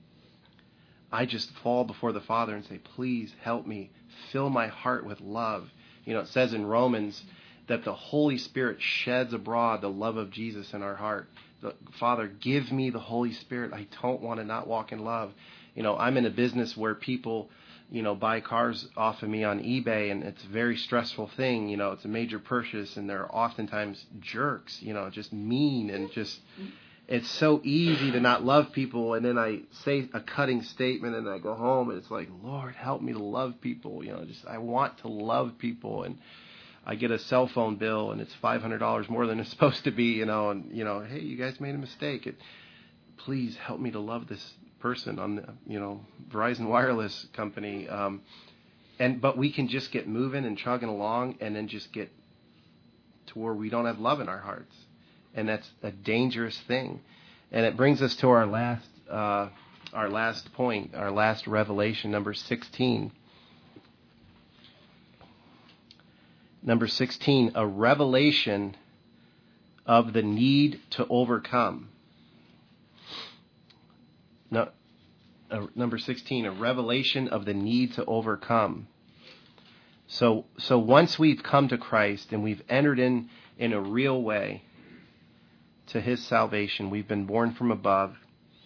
I just fall before the Father and say, please help me. Fill my heart with love. You know, it says in Romans that the Holy Spirit sheds abroad the love of Jesus in our heart. The, Father, give me the Holy Spirit. I don't want to not walk in love. You know, I'm in a business where people, you know, buy cars off of me on eBay, and it's a very stressful thing. You know, it's a major purchase, and they're oftentimes jerks, you know, just mean, and just, it's so easy to not love people. And then I say a cutting statement, and I go home, and it's like, Lord, help me to love people. You know, just, I want to love people. And I get a cell phone bill, and it's five hundred dollars more than it's supposed to be, you know, and, you know, hey, you guys made a mistake. It, please help me to love this person on the, you know, Verizon Wireless company. Um, and, but we can just get moving and chugging along, and then just get to where we don't have love in our hearts. And that's a dangerous thing. And it brings us to our last, uh, our last point, our last revelation, number sixteen. Number sixteen, a revelation of the need to overcome. No, uh, number sixteen, a revelation of the need to overcome. So, so once we've come to Christ and we've entered in in a real way to His salvation, we've been born from above.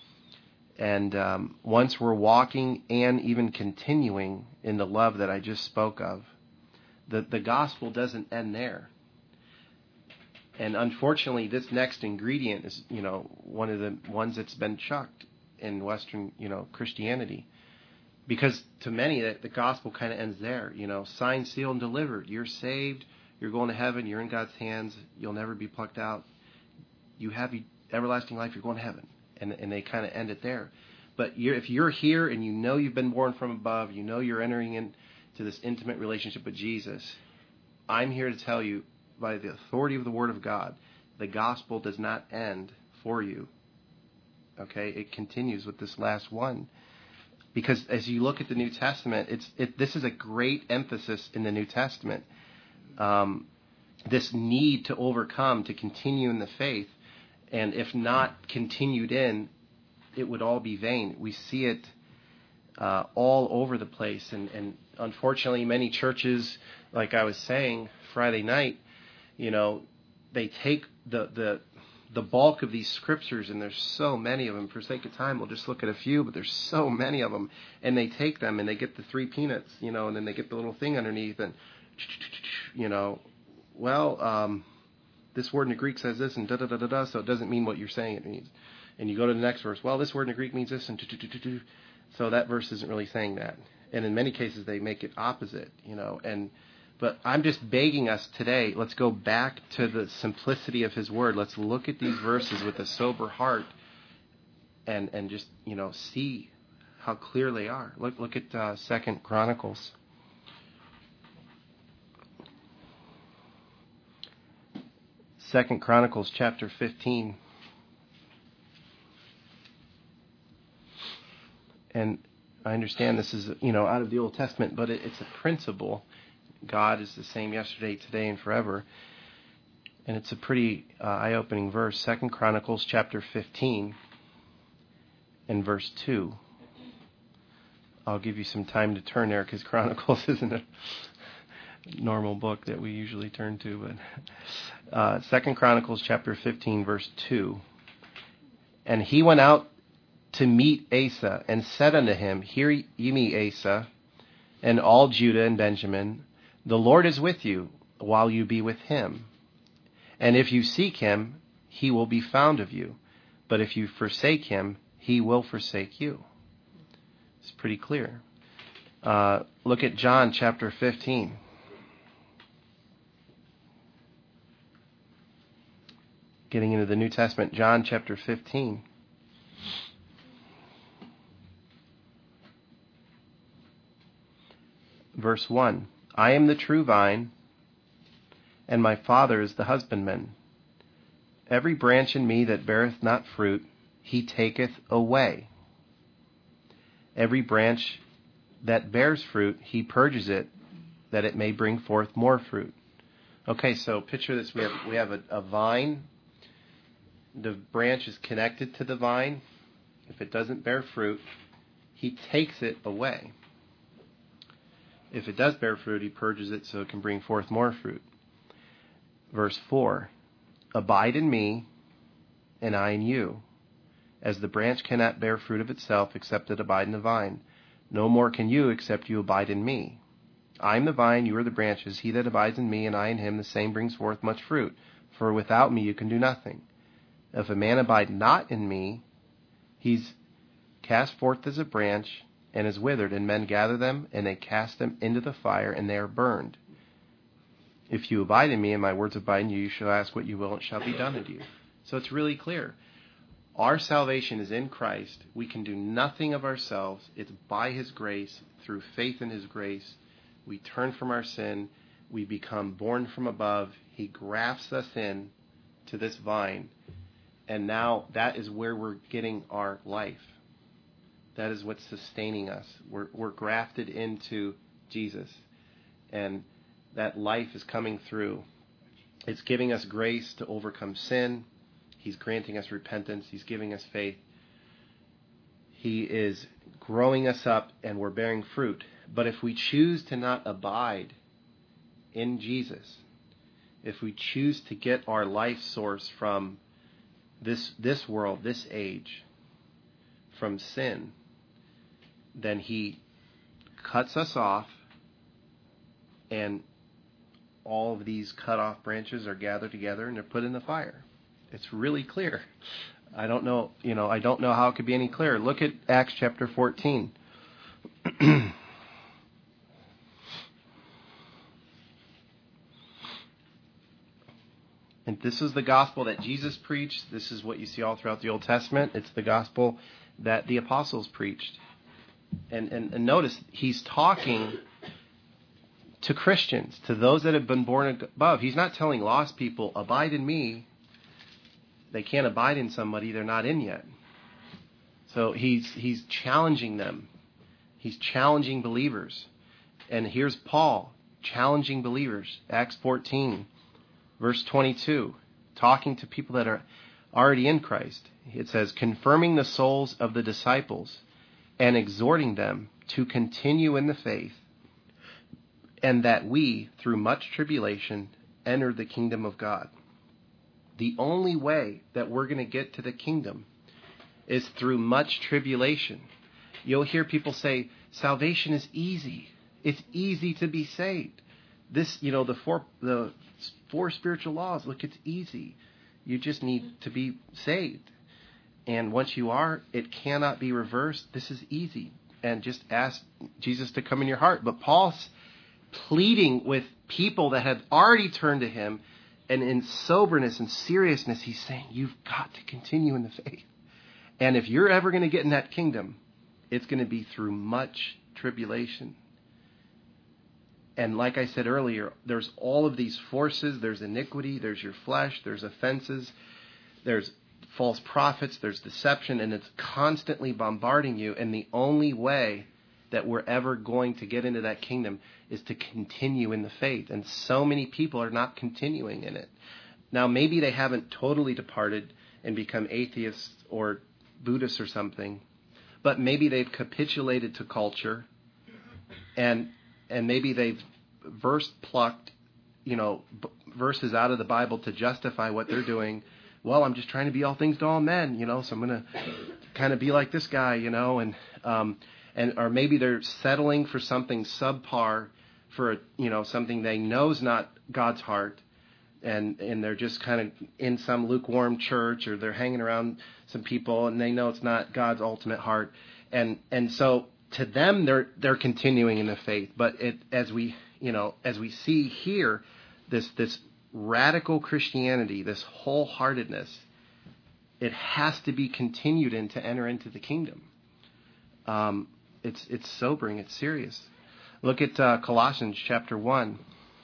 And um, once we're walking and even continuing in the love that I just spoke of, the, the gospel doesn't end there. And unfortunately, this next ingredient is, you know, one of the ones that's been chucked in Western, you know, Christianity. Because to many, that the gospel kind of ends there. You know, signed, sealed, and delivered. You're saved. You're going to heaven. You're in God's hands. You'll never be plucked out. You have everlasting life. You're going to heaven. And and they kind of end it there. But you're, if you're here and you know you've been born from above, you know you're entering into this intimate relationship with Jesus, I'm here to tell you, by the authority of the Word of God, the gospel does not end for you. Okay? It continues with this last one. Because as you look at the New Testament, it's it, this is a great emphasis in the New Testament. Um, this need to overcome, to continue in the faith. And if not continued in, it would all be vain. We see it uh, all over the place. And, and unfortunately, many churches, like I was saying Friday night, you know, they take the the the bulk of these scriptures, and there's so many of them. For sake of time, we'll just look at a few, but there's so many of them. And they take them, and they get the three peanuts, you know, and then they get the little thing underneath, and, you know, well, um, this word in the Greek says this, and da-da-da-da-da, so it doesn't mean what you're saying it means. And you go to the next verse, well, this word in the Greek means this, and do-do-do-do-do. So that verse isn't really saying that. And in many cases, they make it opposite, you know, and but I'm just begging us today, let's go back to the simplicity of His Word. Let's look at these verses with a sober heart and and just, you know, see how clear they are. Look look at uh, Second Chronicles. Second Chronicles chapter fifteen. And I understand this is, you know, out of the Old Testament, but it, it's a principle. God is the same yesterday, today, and forever. And it's a pretty uh, eye-opening verse. Second Chronicles chapter fifteen. and verse two. I'll give you some time to turn there because Chronicles isn't a normal book that we usually turn to. But uh, Second Chronicles chapter fifteen, verse two. And he went out to meet Asa and said unto him, Hear ye me, Asa, and all Judah and Benjamin, the Lord is with you while you be with him. And if you seek him, he will be found of you. But if you forsake him, he will forsake you. It's pretty clear. Uh, look at John chapter fifteen. Getting into the New Testament, John chapter fifteen. Verse one. I am the true vine, and my Father is the husbandman. Every branch in me that beareth not fruit, he taketh away. Every branch that bears fruit, he purges it, that it may bring forth more fruit. Okay, so picture this. We have we have a, a vine. The branch is connected to the vine. If it doesn't bear fruit, he takes it away. If it does bear fruit, he purges it so it can bring forth more fruit. Verse four, abide in me, and I in you. As the branch cannot bear fruit of itself except it abide in the vine, no more can you except you abide in me. I am the vine, you are the branches. He that abides in me, and I in him, the same brings forth much fruit. For without me you can do nothing. If a man abide not in me, he's cast forth as a branch, and is withered, and men gather them, and they cast them into the fire, and they are burned. If you abide in me, and my words abide in you, you shall ask what you will, and it shall be done unto you. So it's really clear. Our salvation is in Christ. We can do nothing of ourselves. It's by his grace, through faith in his grace. We turn from our sin. We become born from above. He grafts us in to this vine. And now that is where we're getting our life. That is what's sustaining us. We're, we're grafted into Jesus. And that life is coming through. It's giving us grace to overcome sin. He's granting us repentance. He's giving us faith. He is growing us up, and we're bearing fruit. But if we choose to not abide in Jesus, if we choose to get our life source from this this world, this age, from sin, then he cuts us off, and all of these cut off branches are gathered together and they're put in the fire. It's really clear. I don't know, you know, I don't know how it could be any clearer. Look at Acts chapter fourteen. And this is the gospel that Jesus preached. This is what you see all throughout the Old Testament. It's the gospel that the apostles preached. And, and, and notice, he's talking to Christians, to those that have been born above. He's not telling lost people, abide in me. They can't abide in somebody they're not in yet. So he's he's challenging them. He's challenging believers. And here's Paul challenging believers. Acts fourteen, verse twenty-two, talking to people that are already in Christ. It says, confirming the souls of the disciples and exhorting them to continue in the faith, and that we, through much tribulation, enter the kingdom of God. The only way that we're going to get to the kingdom is through much tribulation. You'll hear people say, salvation is easy. It's easy to be saved. This, you know, the four, the four spiritual laws, look, it's easy. You just need to be saved. And once you are, it cannot be reversed. This is easy. And just ask Jesus to come in your heart. But Paul's pleading with people that have already turned to him, and in soberness and seriousness, he's saying, you've got to continue in the faith. And if you're ever going to get in that kingdom, it's going to be through much tribulation. And like I said earlier, there's all of these forces. There's iniquity, there's your flesh, there's offenses, there's false prophets, there's deception, and it's constantly bombarding you. And the only way that we're ever going to get into that kingdom is to continue in the faith. And so many people are not continuing in it. Now, maybe they haven't totally departed and become atheists or Buddhists or something, but maybe they've capitulated to culture, and and maybe they've verse plucked, you know, b- verses out of the Bible to justify what they're doing. Well, I'm just trying to be all things to all men, you know, so I'm going to kind of be like this guy, you know, and um, and or maybe they're settling for something subpar, for, you know, something they know is not God's heart, and and they're just kind of in some lukewarm church, or they're hanging around some people and they know it's not God's ultimate heart, and and so to them they're they're continuing in the faith. But it as we you know as we see here, this this radical Christianity, this wholeheartedness, it has to be continued in to enter into the kingdom. Um, it's it's sobering, it's serious. Look at uh, Colossians chapter one.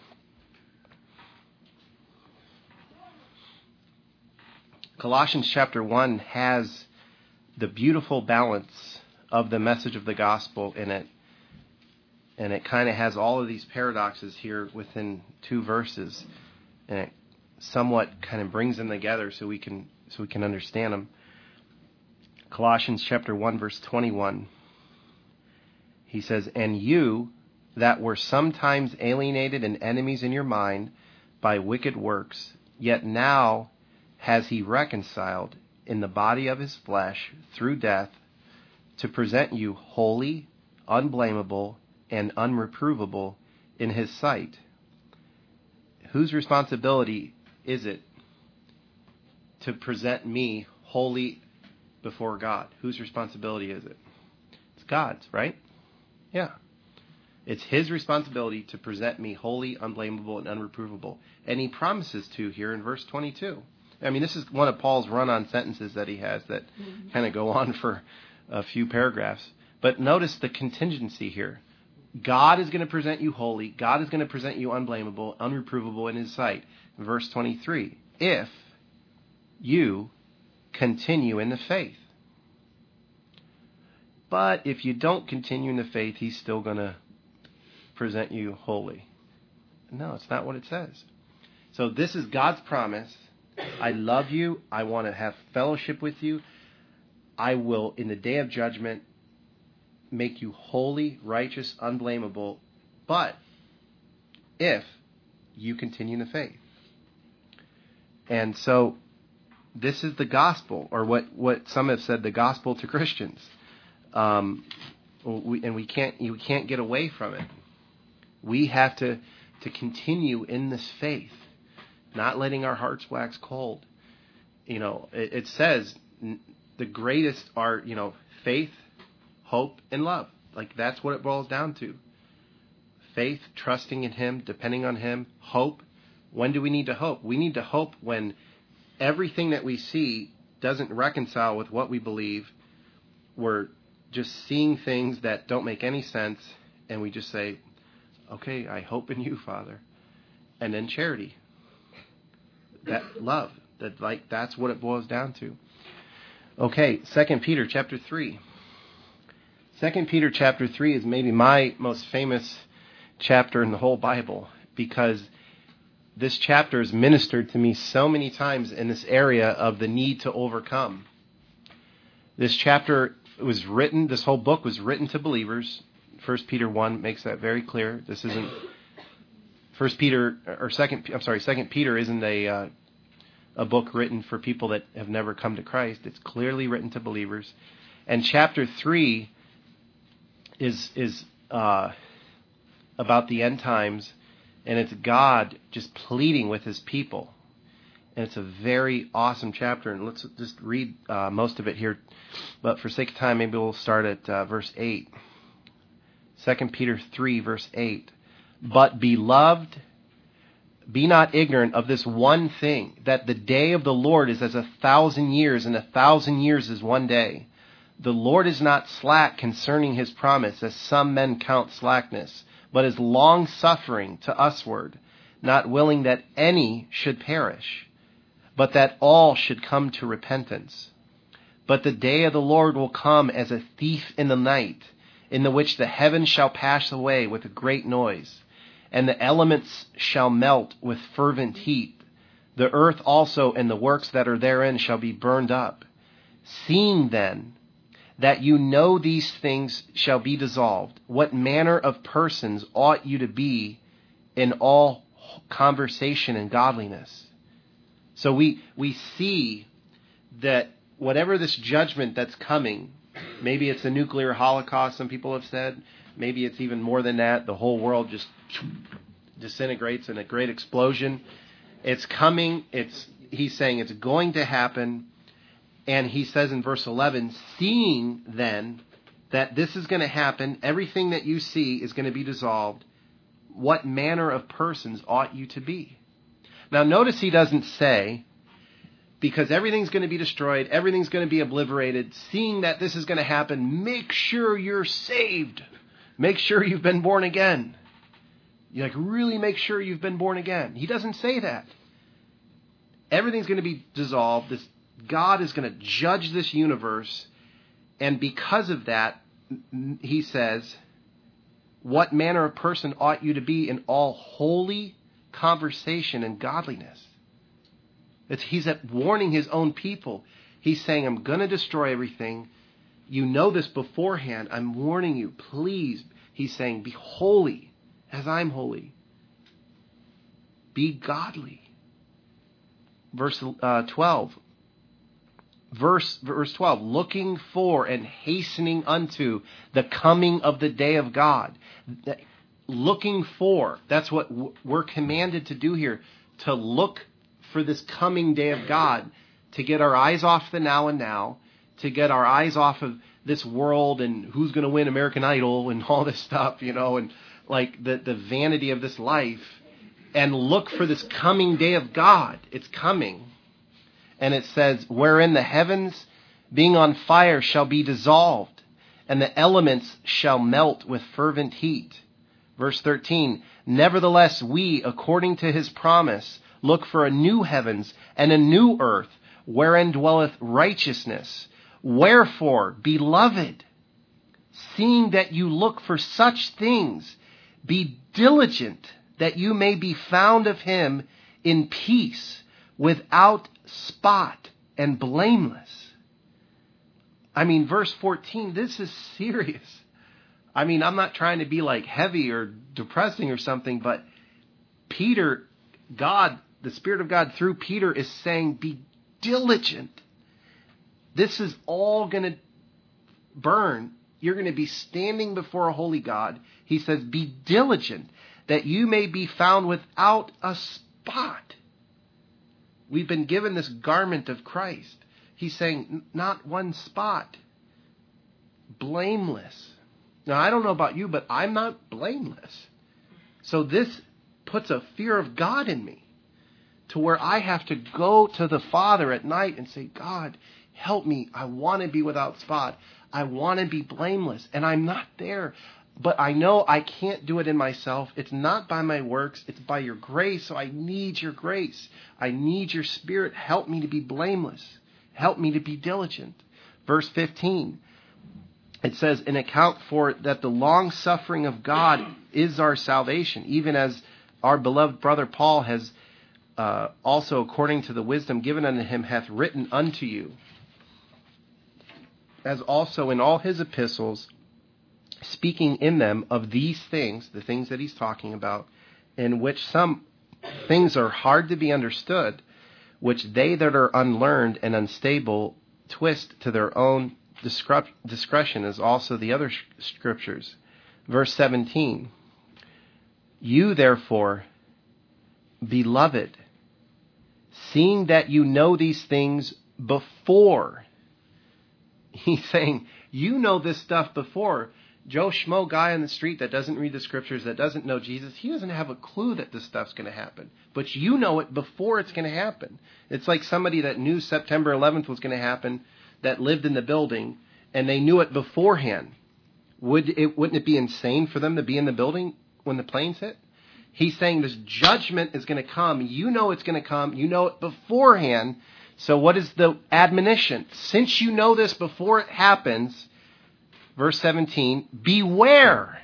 Colossians chapter one has the beautiful balance of the message of the gospel in it. And it kind of has all of these paradoxes here within two verses. And it somewhat kind of brings them together so we can so we can understand them. Colossians chapter one, verse twenty-one. He says, "And you that were sometimes alienated and enemies in your mind by wicked works, yet now has he reconciled in the body of his flesh through death, to present you holy, unblameable, and unreprovable in his sight." Whose responsibility is it to present me holy before God? Whose responsibility is it? It's God's, right? Yeah. It's his responsibility to present me holy, unblameable, and unreprovable. And he promises to here in verse twenty-two. I mean, this is one of Paul's run-on sentences that he has that mm-hmm. kind of go on for a few paragraphs. But notice the contingency here. God is going to present you holy. God is going to present you unblameable, unreprovable in his sight. Verse twenty-three. If you continue in the faith. But if you don't continue in the faith, he's still going to present you holy. No, it's not what it says. So this is God's promise. I love you. I want to have fellowship with you. I will, in the day of judgment, make you holy, righteous, unblameable, but if you continue in the faith. And so this is the gospel, or what, what some have said, the gospel to Christians. Um, we, and we can't you can't get away from it. We have to, to continue in this faith, not letting our hearts wax cold. You know, it, it says the greatest are, you know, faith, hope, and love. Like, that's what it boils down to. Faith, trusting in him, depending on him. Hope. When do we need to hope? We need to hope when everything that we see doesn't reconcile with what we believe. We're just seeing things that don't make any sense, and we just say, okay, I hope in you, Father. And then charity. That love. That like that's what it boils down to. Okay, Second Peter chapter three. Second Peter chapter three is maybe my most famous chapter in the whole Bible, because this chapter has ministered to me so many times in this area of the need to overcome. This chapter was written, this whole book was written to believers. First Peter one makes that very clear. This isn't First Peter or Second. I'm sorry, Second Peter isn't a uh, a book written for people that have never come to Christ. It's clearly written to believers. And chapter three is is uh, about the end times, and it's God just pleading with his people. And it's a very awesome chapter. And let's just read uh, most of it here. But for sake of time, maybe we'll start at uh, verse eight. Second Peter three, verse eight. But beloved, be not ignorant of this one thing, that the day of the Lord is as a thousand years, and a thousand years is one day. The Lord is not slack concerning his promise, as some men count slackness, but is long-suffering to usward, not willing that any should perish, but that all should come to repentance. But the day of the Lord will come as a thief in the night, in the which the heavens shall pass away with a great noise, and the elements shall melt with fervent heat. The earth also and the works that are therein shall be burned up. Seeing then that you know these things shall be dissolved, what manner of persons ought you to be in all conversation and godliness? So we we see that whatever this judgment that's coming, maybe it's a nuclear holocaust, some people have said, maybe it's even more than that, the whole world just disintegrates in a great explosion. It's coming, it's he's saying it's going to happen, and he says in verse eleven, seeing then that this is going to happen, everything that you see is going to be dissolved, what manner of persons ought you to be? Now notice he doesn't say, because everything's going to be destroyed, everything's going to be obliterated, seeing that this is going to happen, make sure you're saved. Make sure you've been born again. You like really make sure you've been born again. He doesn't say that. Everything's going to be dissolved. This God is going to judge this universe, and because of that, he says, what manner of person ought you to be in all holy conversation and godliness? It's, he's at warning his own people. He's saying, I'm going to destroy everything. You know this beforehand. I'm warning you. Please. He's saying, be holy as I'm holy. Be godly. Verse uh, twelve. Verse, verse twelve. Looking for and hastening unto the coming of the day of God. Looking for. That's what we're commanded to do here. To look for this coming day of God. To get our eyes off the now and now. To get our eyes off of this world and who's going to win American Idol and all this stuff, you know, and like the, the vanity of this life, and look for this coming day of God. It's coming. And it says, wherein the heavens being on fire shall be dissolved, and the elements shall melt with fervent heat. Verse thirteen, nevertheless we, according to his promise, look for a new heavens and a new earth, wherein dwelleth righteousness. Wherefore, beloved, seeing that you look for such things, be diligent that you may be found of him in peace, without spot and blameless. I mean, verse fourteen, this is serious. I mean, I'm not trying to be like heavy or depressing or something, but Peter, God, the Spirit of God through Peter is saying, be diligent. This is all going to burn. You're going to be standing before a holy God. He says, be diligent that you may be found without a spot. We've been given this garment of Christ. He's saying, not one spot. Blameless. Now, I don't know about you, but I'm not blameless. So this puts a fear of God in me to where I have to go to the Father at night and say, God, help me. I want to be without spot. I want to be blameless. And I'm not there. But I know I can't do it in myself. It's not by my works. It's by your grace. So I need your grace. I need your Spirit. Help me to be blameless. Help me to be diligent. Verse fifteen. It says, and account for it that the long suffering of God is our salvation, even as our beloved brother Paul has uh, also, according to the wisdom given unto him, hath written unto you, as also in all his epistles, speaking in them of these things, the things that he's talking about, in which some things are hard to be understood, which they that are unlearned and unstable twist to their own discretion, as also the other scriptures. Verse seventeen, you therefore, beloved, seeing that you know these things before. He's saying, you know this stuff before. Joe Schmo guy on the street that doesn't read the scriptures, that doesn't know Jesus, he doesn't have a clue that this stuff's going to happen. But you know it before it's going to happen. It's like somebody that knew September eleventh was going to happen, that lived in the building, and they knew it beforehand. Would it, wouldn't it be insane for them to be in the building when the planes hit? He's saying this judgment is going to come. You know it's going to come. You know it beforehand. So what is the admonition? Since you know this before it happens, verse seventeen, beware.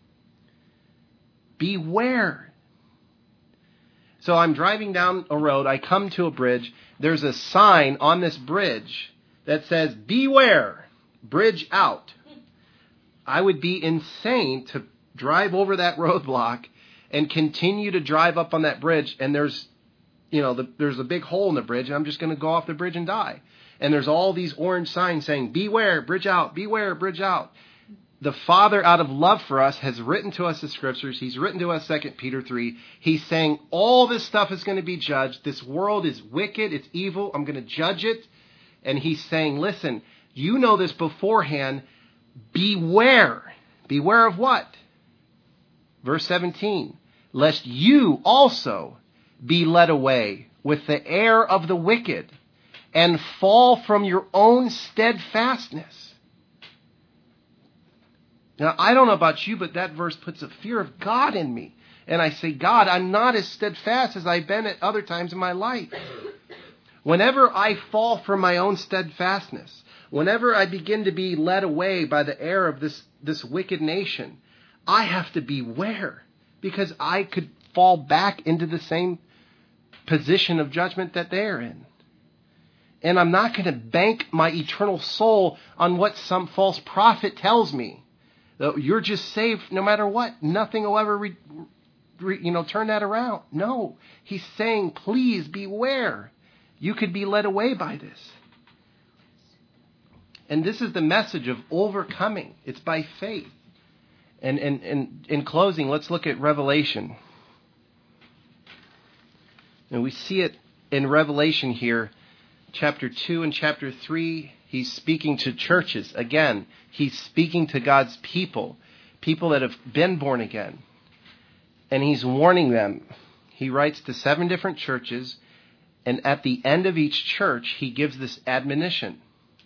Beware. So I'm driving down a road. I come to a bridge. There's a sign on this bridge that says, beware. bridge out. I would be insane to drive over that roadblock and continue to drive up on that bridge, and there's, you know, the, there's a big hole in the bridge, and I'm just going to go off the bridge and die. And there's all these orange signs saying, beware, bridge out, beware, bridge out. The Father, out of love for us, has written to us the Scriptures. He's written to us Second Peter three. He's saying all this stuff is going to be judged. This world is wicked. It's evil. I'm going to judge it. And he's saying, listen, you know this beforehand. Beware. Beware of what? Verse seventeen. Lest you also be led away with the air of the wicked and fall from your own steadfastness. Now, I don't know about you, but that verse puts a fear of God in me. And I say, God, I'm not as steadfast as I've been at other times in my life. Whenever I fall from my own steadfastness, whenever I begin to be led away by the air of this, this wicked nation, I have to beware, because I could fall back into the same position of judgment that they're in. And I'm not going to bank my eternal soul on what some false prophet tells me. You're just saved no matter what. Nothing will ever, re, re, you know, turn that around. No, he's saying, please beware. You could be led away by this. And this is the message of overcoming. It's by faith. And, and, and in closing, let's look at Revelation. And we see it in Revelation here, chapter two and chapter three. He's speaking to churches. Again, he's speaking to God's people, people that have been born again. And he's warning them. He writes to seven different churches, and at the end of each church, he gives this admonition.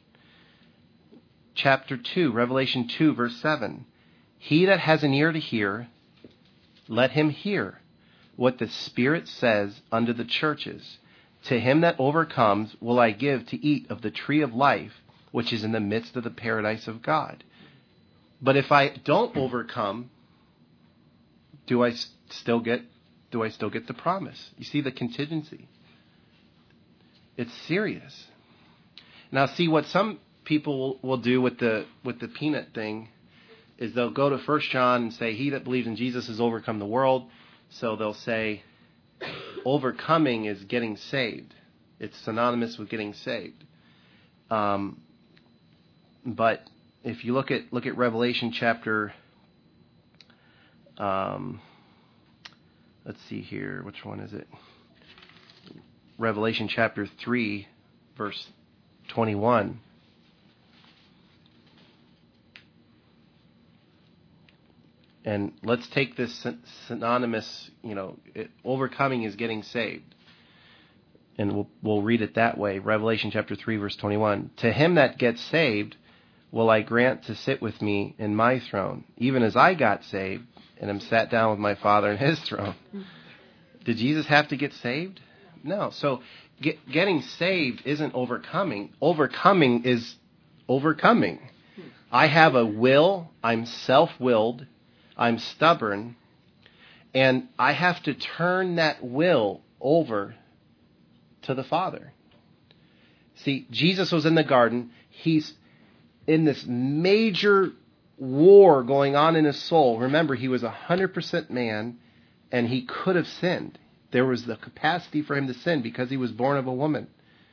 Chapter two, Revelation two, verse seven. He that has an ear to hear, let him hear what the Spirit says unto the churches. To him that overcomes will I give to eat of the tree of life, which is in the midst of the paradise of God. But if I don't overcome, do I still get, do I still get the promise? You see the contingency. It's serious. Now, see what some people will, will do with the with the peanut thing is they'll go to First John and say, he that believes in Jesus has overcome the world. So they'll say, overcoming is getting saved. It's synonymous with getting saved. Um, but if you look at look at Revelation chapter, um, let's see here, which one is it? Revelation chapter three, verse twenty-one. And let's take this synonymous, you know, it, overcoming is getting saved. And we'll, we'll read it that way. Revelation chapter three, verse twenty-one. To him that gets saved will I grant to sit with me in my throne, even as I got saved and am sat down with my Father in his throne. Did Jesus have to get saved? No. So get, getting saved isn't overcoming. Overcoming is overcoming. I have a will. I'm self-willed. I'm stubborn, and I have to turn that will over to the Father. See, Jesus was in the garden. He's in this major war going on in his soul. Remember, he was one hundred percent man, and he could have sinned. There was the capacity for him to sin because he was born of a woman.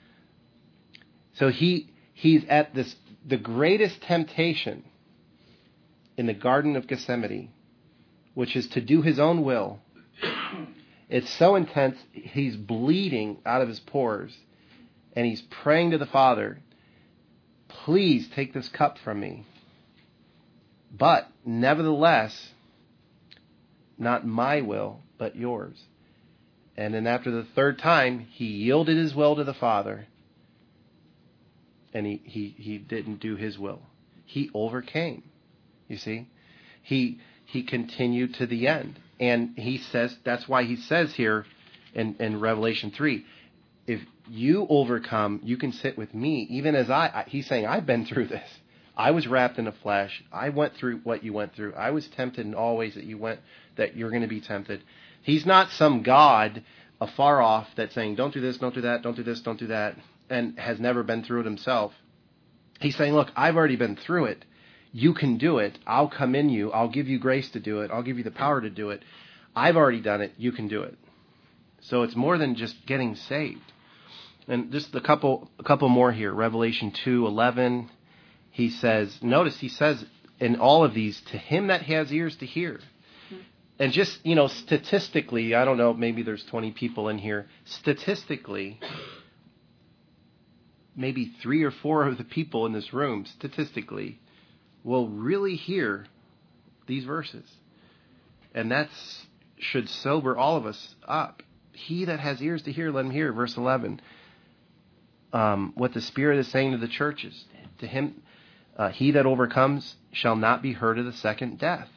So he he's at this the greatest temptation in the Garden of Gethsemane, which is to do his own will. It's so intense, he's bleeding out of his pores, and he's praying to the Father, please take this cup from me. But nevertheless, not my will, but yours. And then after the third time, he yielded his will to the Father, and he, he, he didn't do his will. He overcame. You see? He he continued to the end. And he says, that's why he says here in, in Revelation three, if you overcome, you can sit with me, even as I, I, he's saying, I've been through this. I was wrapped in the flesh. I went through what you went through. I was tempted in all ways that you went, that you're going to be tempted. He's not some God afar off that's saying, don't do this, don't do that, don't do this, don't do that, and has never been through it himself. He's saying, look, I've already been through it. You can do it. I'll come in you. I'll give you grace to do it. I'll give you the power to do it. I've already done it. You can do it. So it's more than just getting saved. And just a couple, a couple more here. Revelation two eleven. He says, notice he says in all of these, to him that has ears to hear. And just, you know, statistically, I don't know, maybe there's twenty people in here. Statistically, maybe three or four of the people in this room, statistically, will really hear these verses. And that should sober all of us up. He that has ears to hear, let him hear. Verse eleven. Um, what the Spirit is saying to the churches. To him, uh, he that overcomes shall not be hurt of the second death.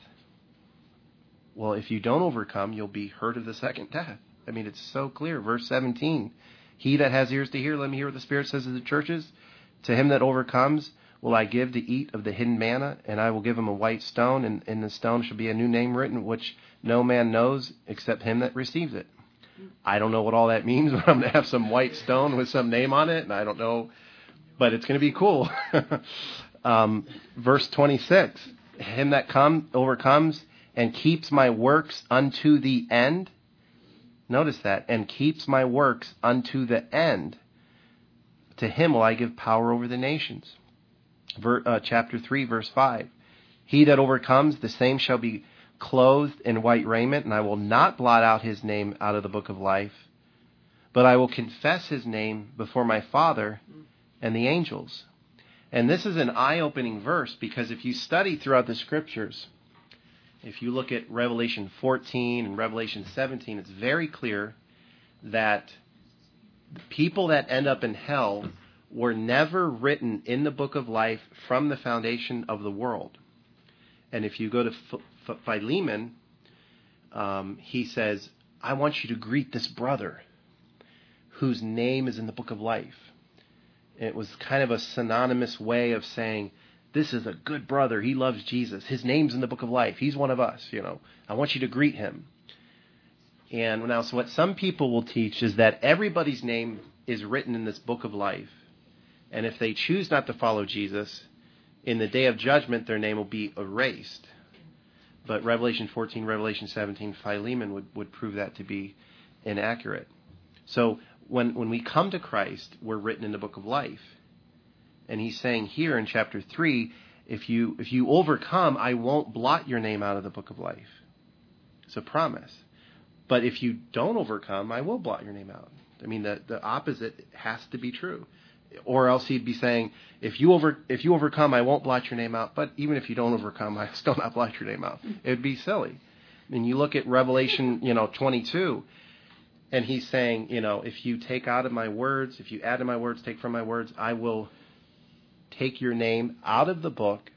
Well, if you don't overcome, you'll be hurt of the second death. I mean, it's so clear. Verse seventeen. He that has ears to hear, let me hear what the Spirit says to the churches. To him that overcomes will I give to eat of the hidden manna, and I will give him a white stone, and in the stone shall be a new name written, which no man knows except him that receives it. I don't know what all that means, but I'm going to have some white stone with some name on it, and I don't know, but it's going to be cool. um, verse twenty-six, him that come, overcomes and keeps my works unto the end. Notice that, and keeps my works unto the end. To him will I give power over the nations. Ver, uh, chapter three, verse five. He that overcomes, the same shall be clothed in white raiment, and I will not blot out his name out of the book of life, but I will confess his name before my Father and the angels. And this is an eye-opening verse, because if you study throughout the scriptures, if you look at Revelation fourteen and Revelation seventeen, it's very clear that the people that end up in hell were never written in the book of life from the foundation of the world. And if you go to Philemon, um, he says, I want you to greet this brother whose name is in the book of life. It was kind of a synonymous way of saying, this is a good brother. He loves Jesus. His name's in the book of life. He's one of us, you know. I want you to greet him. And now, so what some people will teach is that everybody's name is written in this book of life. And if they choose not to follow Jesus, in the day of judgment, their name will be erased. But Revelation fourteen, Revelation seventeen, Philemon would, would prove that to be inaccurate. So when, when we come to Christ, we're written in the book of life. And he's saying here in chapter three, if you if you overcome, I won't blot your name out of the book of life. It's a promise. But if you don't overcome, I will blot your name out. I mean, the, the opposite has to be true. Or else he'd be saying, if you over if you overcome, I won't blot your name out. But even if you don't overcome, I still not blot your name out. It would be silly. And you look at Revelation, you know, twenty-two, and he's saying, you know, if you take out of my words, if you add to my words, take from my words, I will take your name out of the book,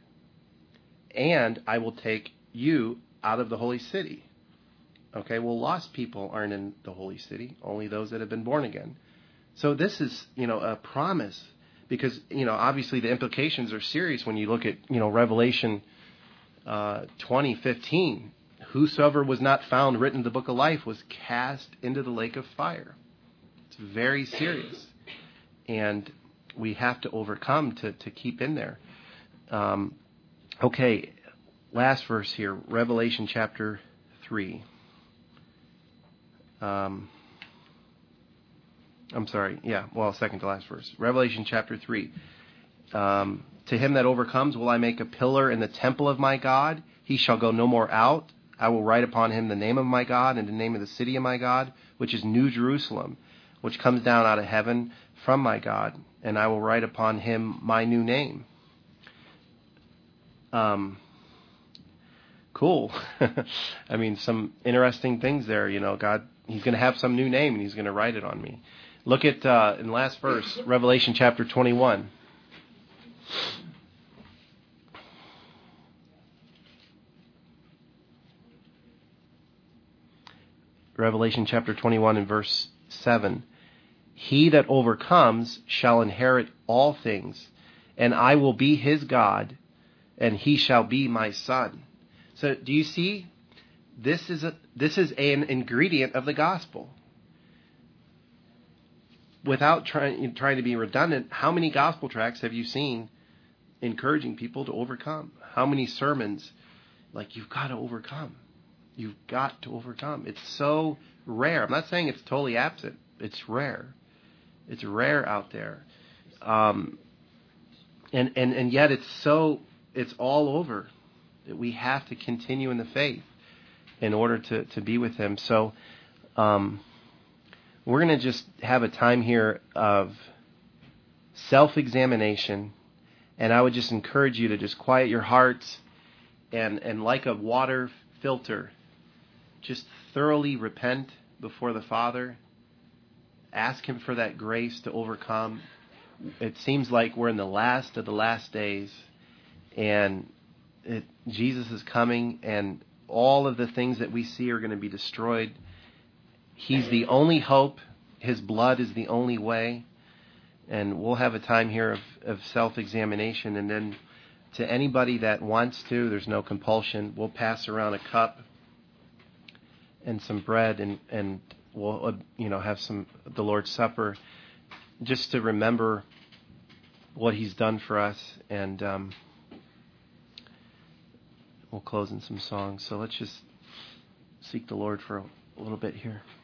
and I will take you out of the holy city. Okay, well, lost people aren't in the holy city, only those that have been born again. So this is, you know, a promise, because, you know, obviously the implications are serious when you look at, you know, Revelation uh, twenty fifteen. Whosoever was not found written in the book of life was cast into the lake of fire. It's very serious. And we have to overcome to, to keep in there. Um, okay, last verse here, Revelation chapter three. Um, I'm sorry, yeah, well, second to last verse. Revelation chapter three. Um, to him that overcomes will I make a pillar in the temple of my God. He shall go no more out. I will write upon him the name of my God and the name of the city of my God, which is New Jerusalem, which comes down out of heaven from my God. And I will write upon him my new name. Um, cool. I mean, some interesting things there. You know, God, he's going to have some new name, and he's going to write it on me. Look at, uh, in the last verse, Revelation chapter twenty-one. Revelation chapter twenty-one and verse seven. He that overcomes shall inherit all things, and I will be his God, and he shall be my son. So do you see? This is a this is an ingredient of the gospel. Without trying trying to be redundant, how many gospel tracts have you seen encouraging people to overcome. How many sermons, like, you've got to overcome. You've got to overcome. It's so rare. I'm not saying it's totally absent. It's rare. It's rare out there. Um, and, and, and yet it's so, it's all over. We have to continue in the faith in order to, to be with him. So um, we're going to just have a time here of self-examination. And I would just encourage you to just quiet your hearts and, and like a water filter, just thoroughly repent before the Father. Ask him for that grace to overcome. It seems like we're in the last of the last days, and it, Jesus is coming, and all of the things that we see are going to be destroyed. He's the only hope. His blood is the only way. And we'll have a time here of, of self-examination. And then to anybody that wants to, there's no compulsion, we'll pass around a cup and some bread, and, and we'll uh, you know have some the Lord's Supper, just to remember what he's done for us. And um, we'll close in some songs. So let's just seek the Lord for a, a little bit here.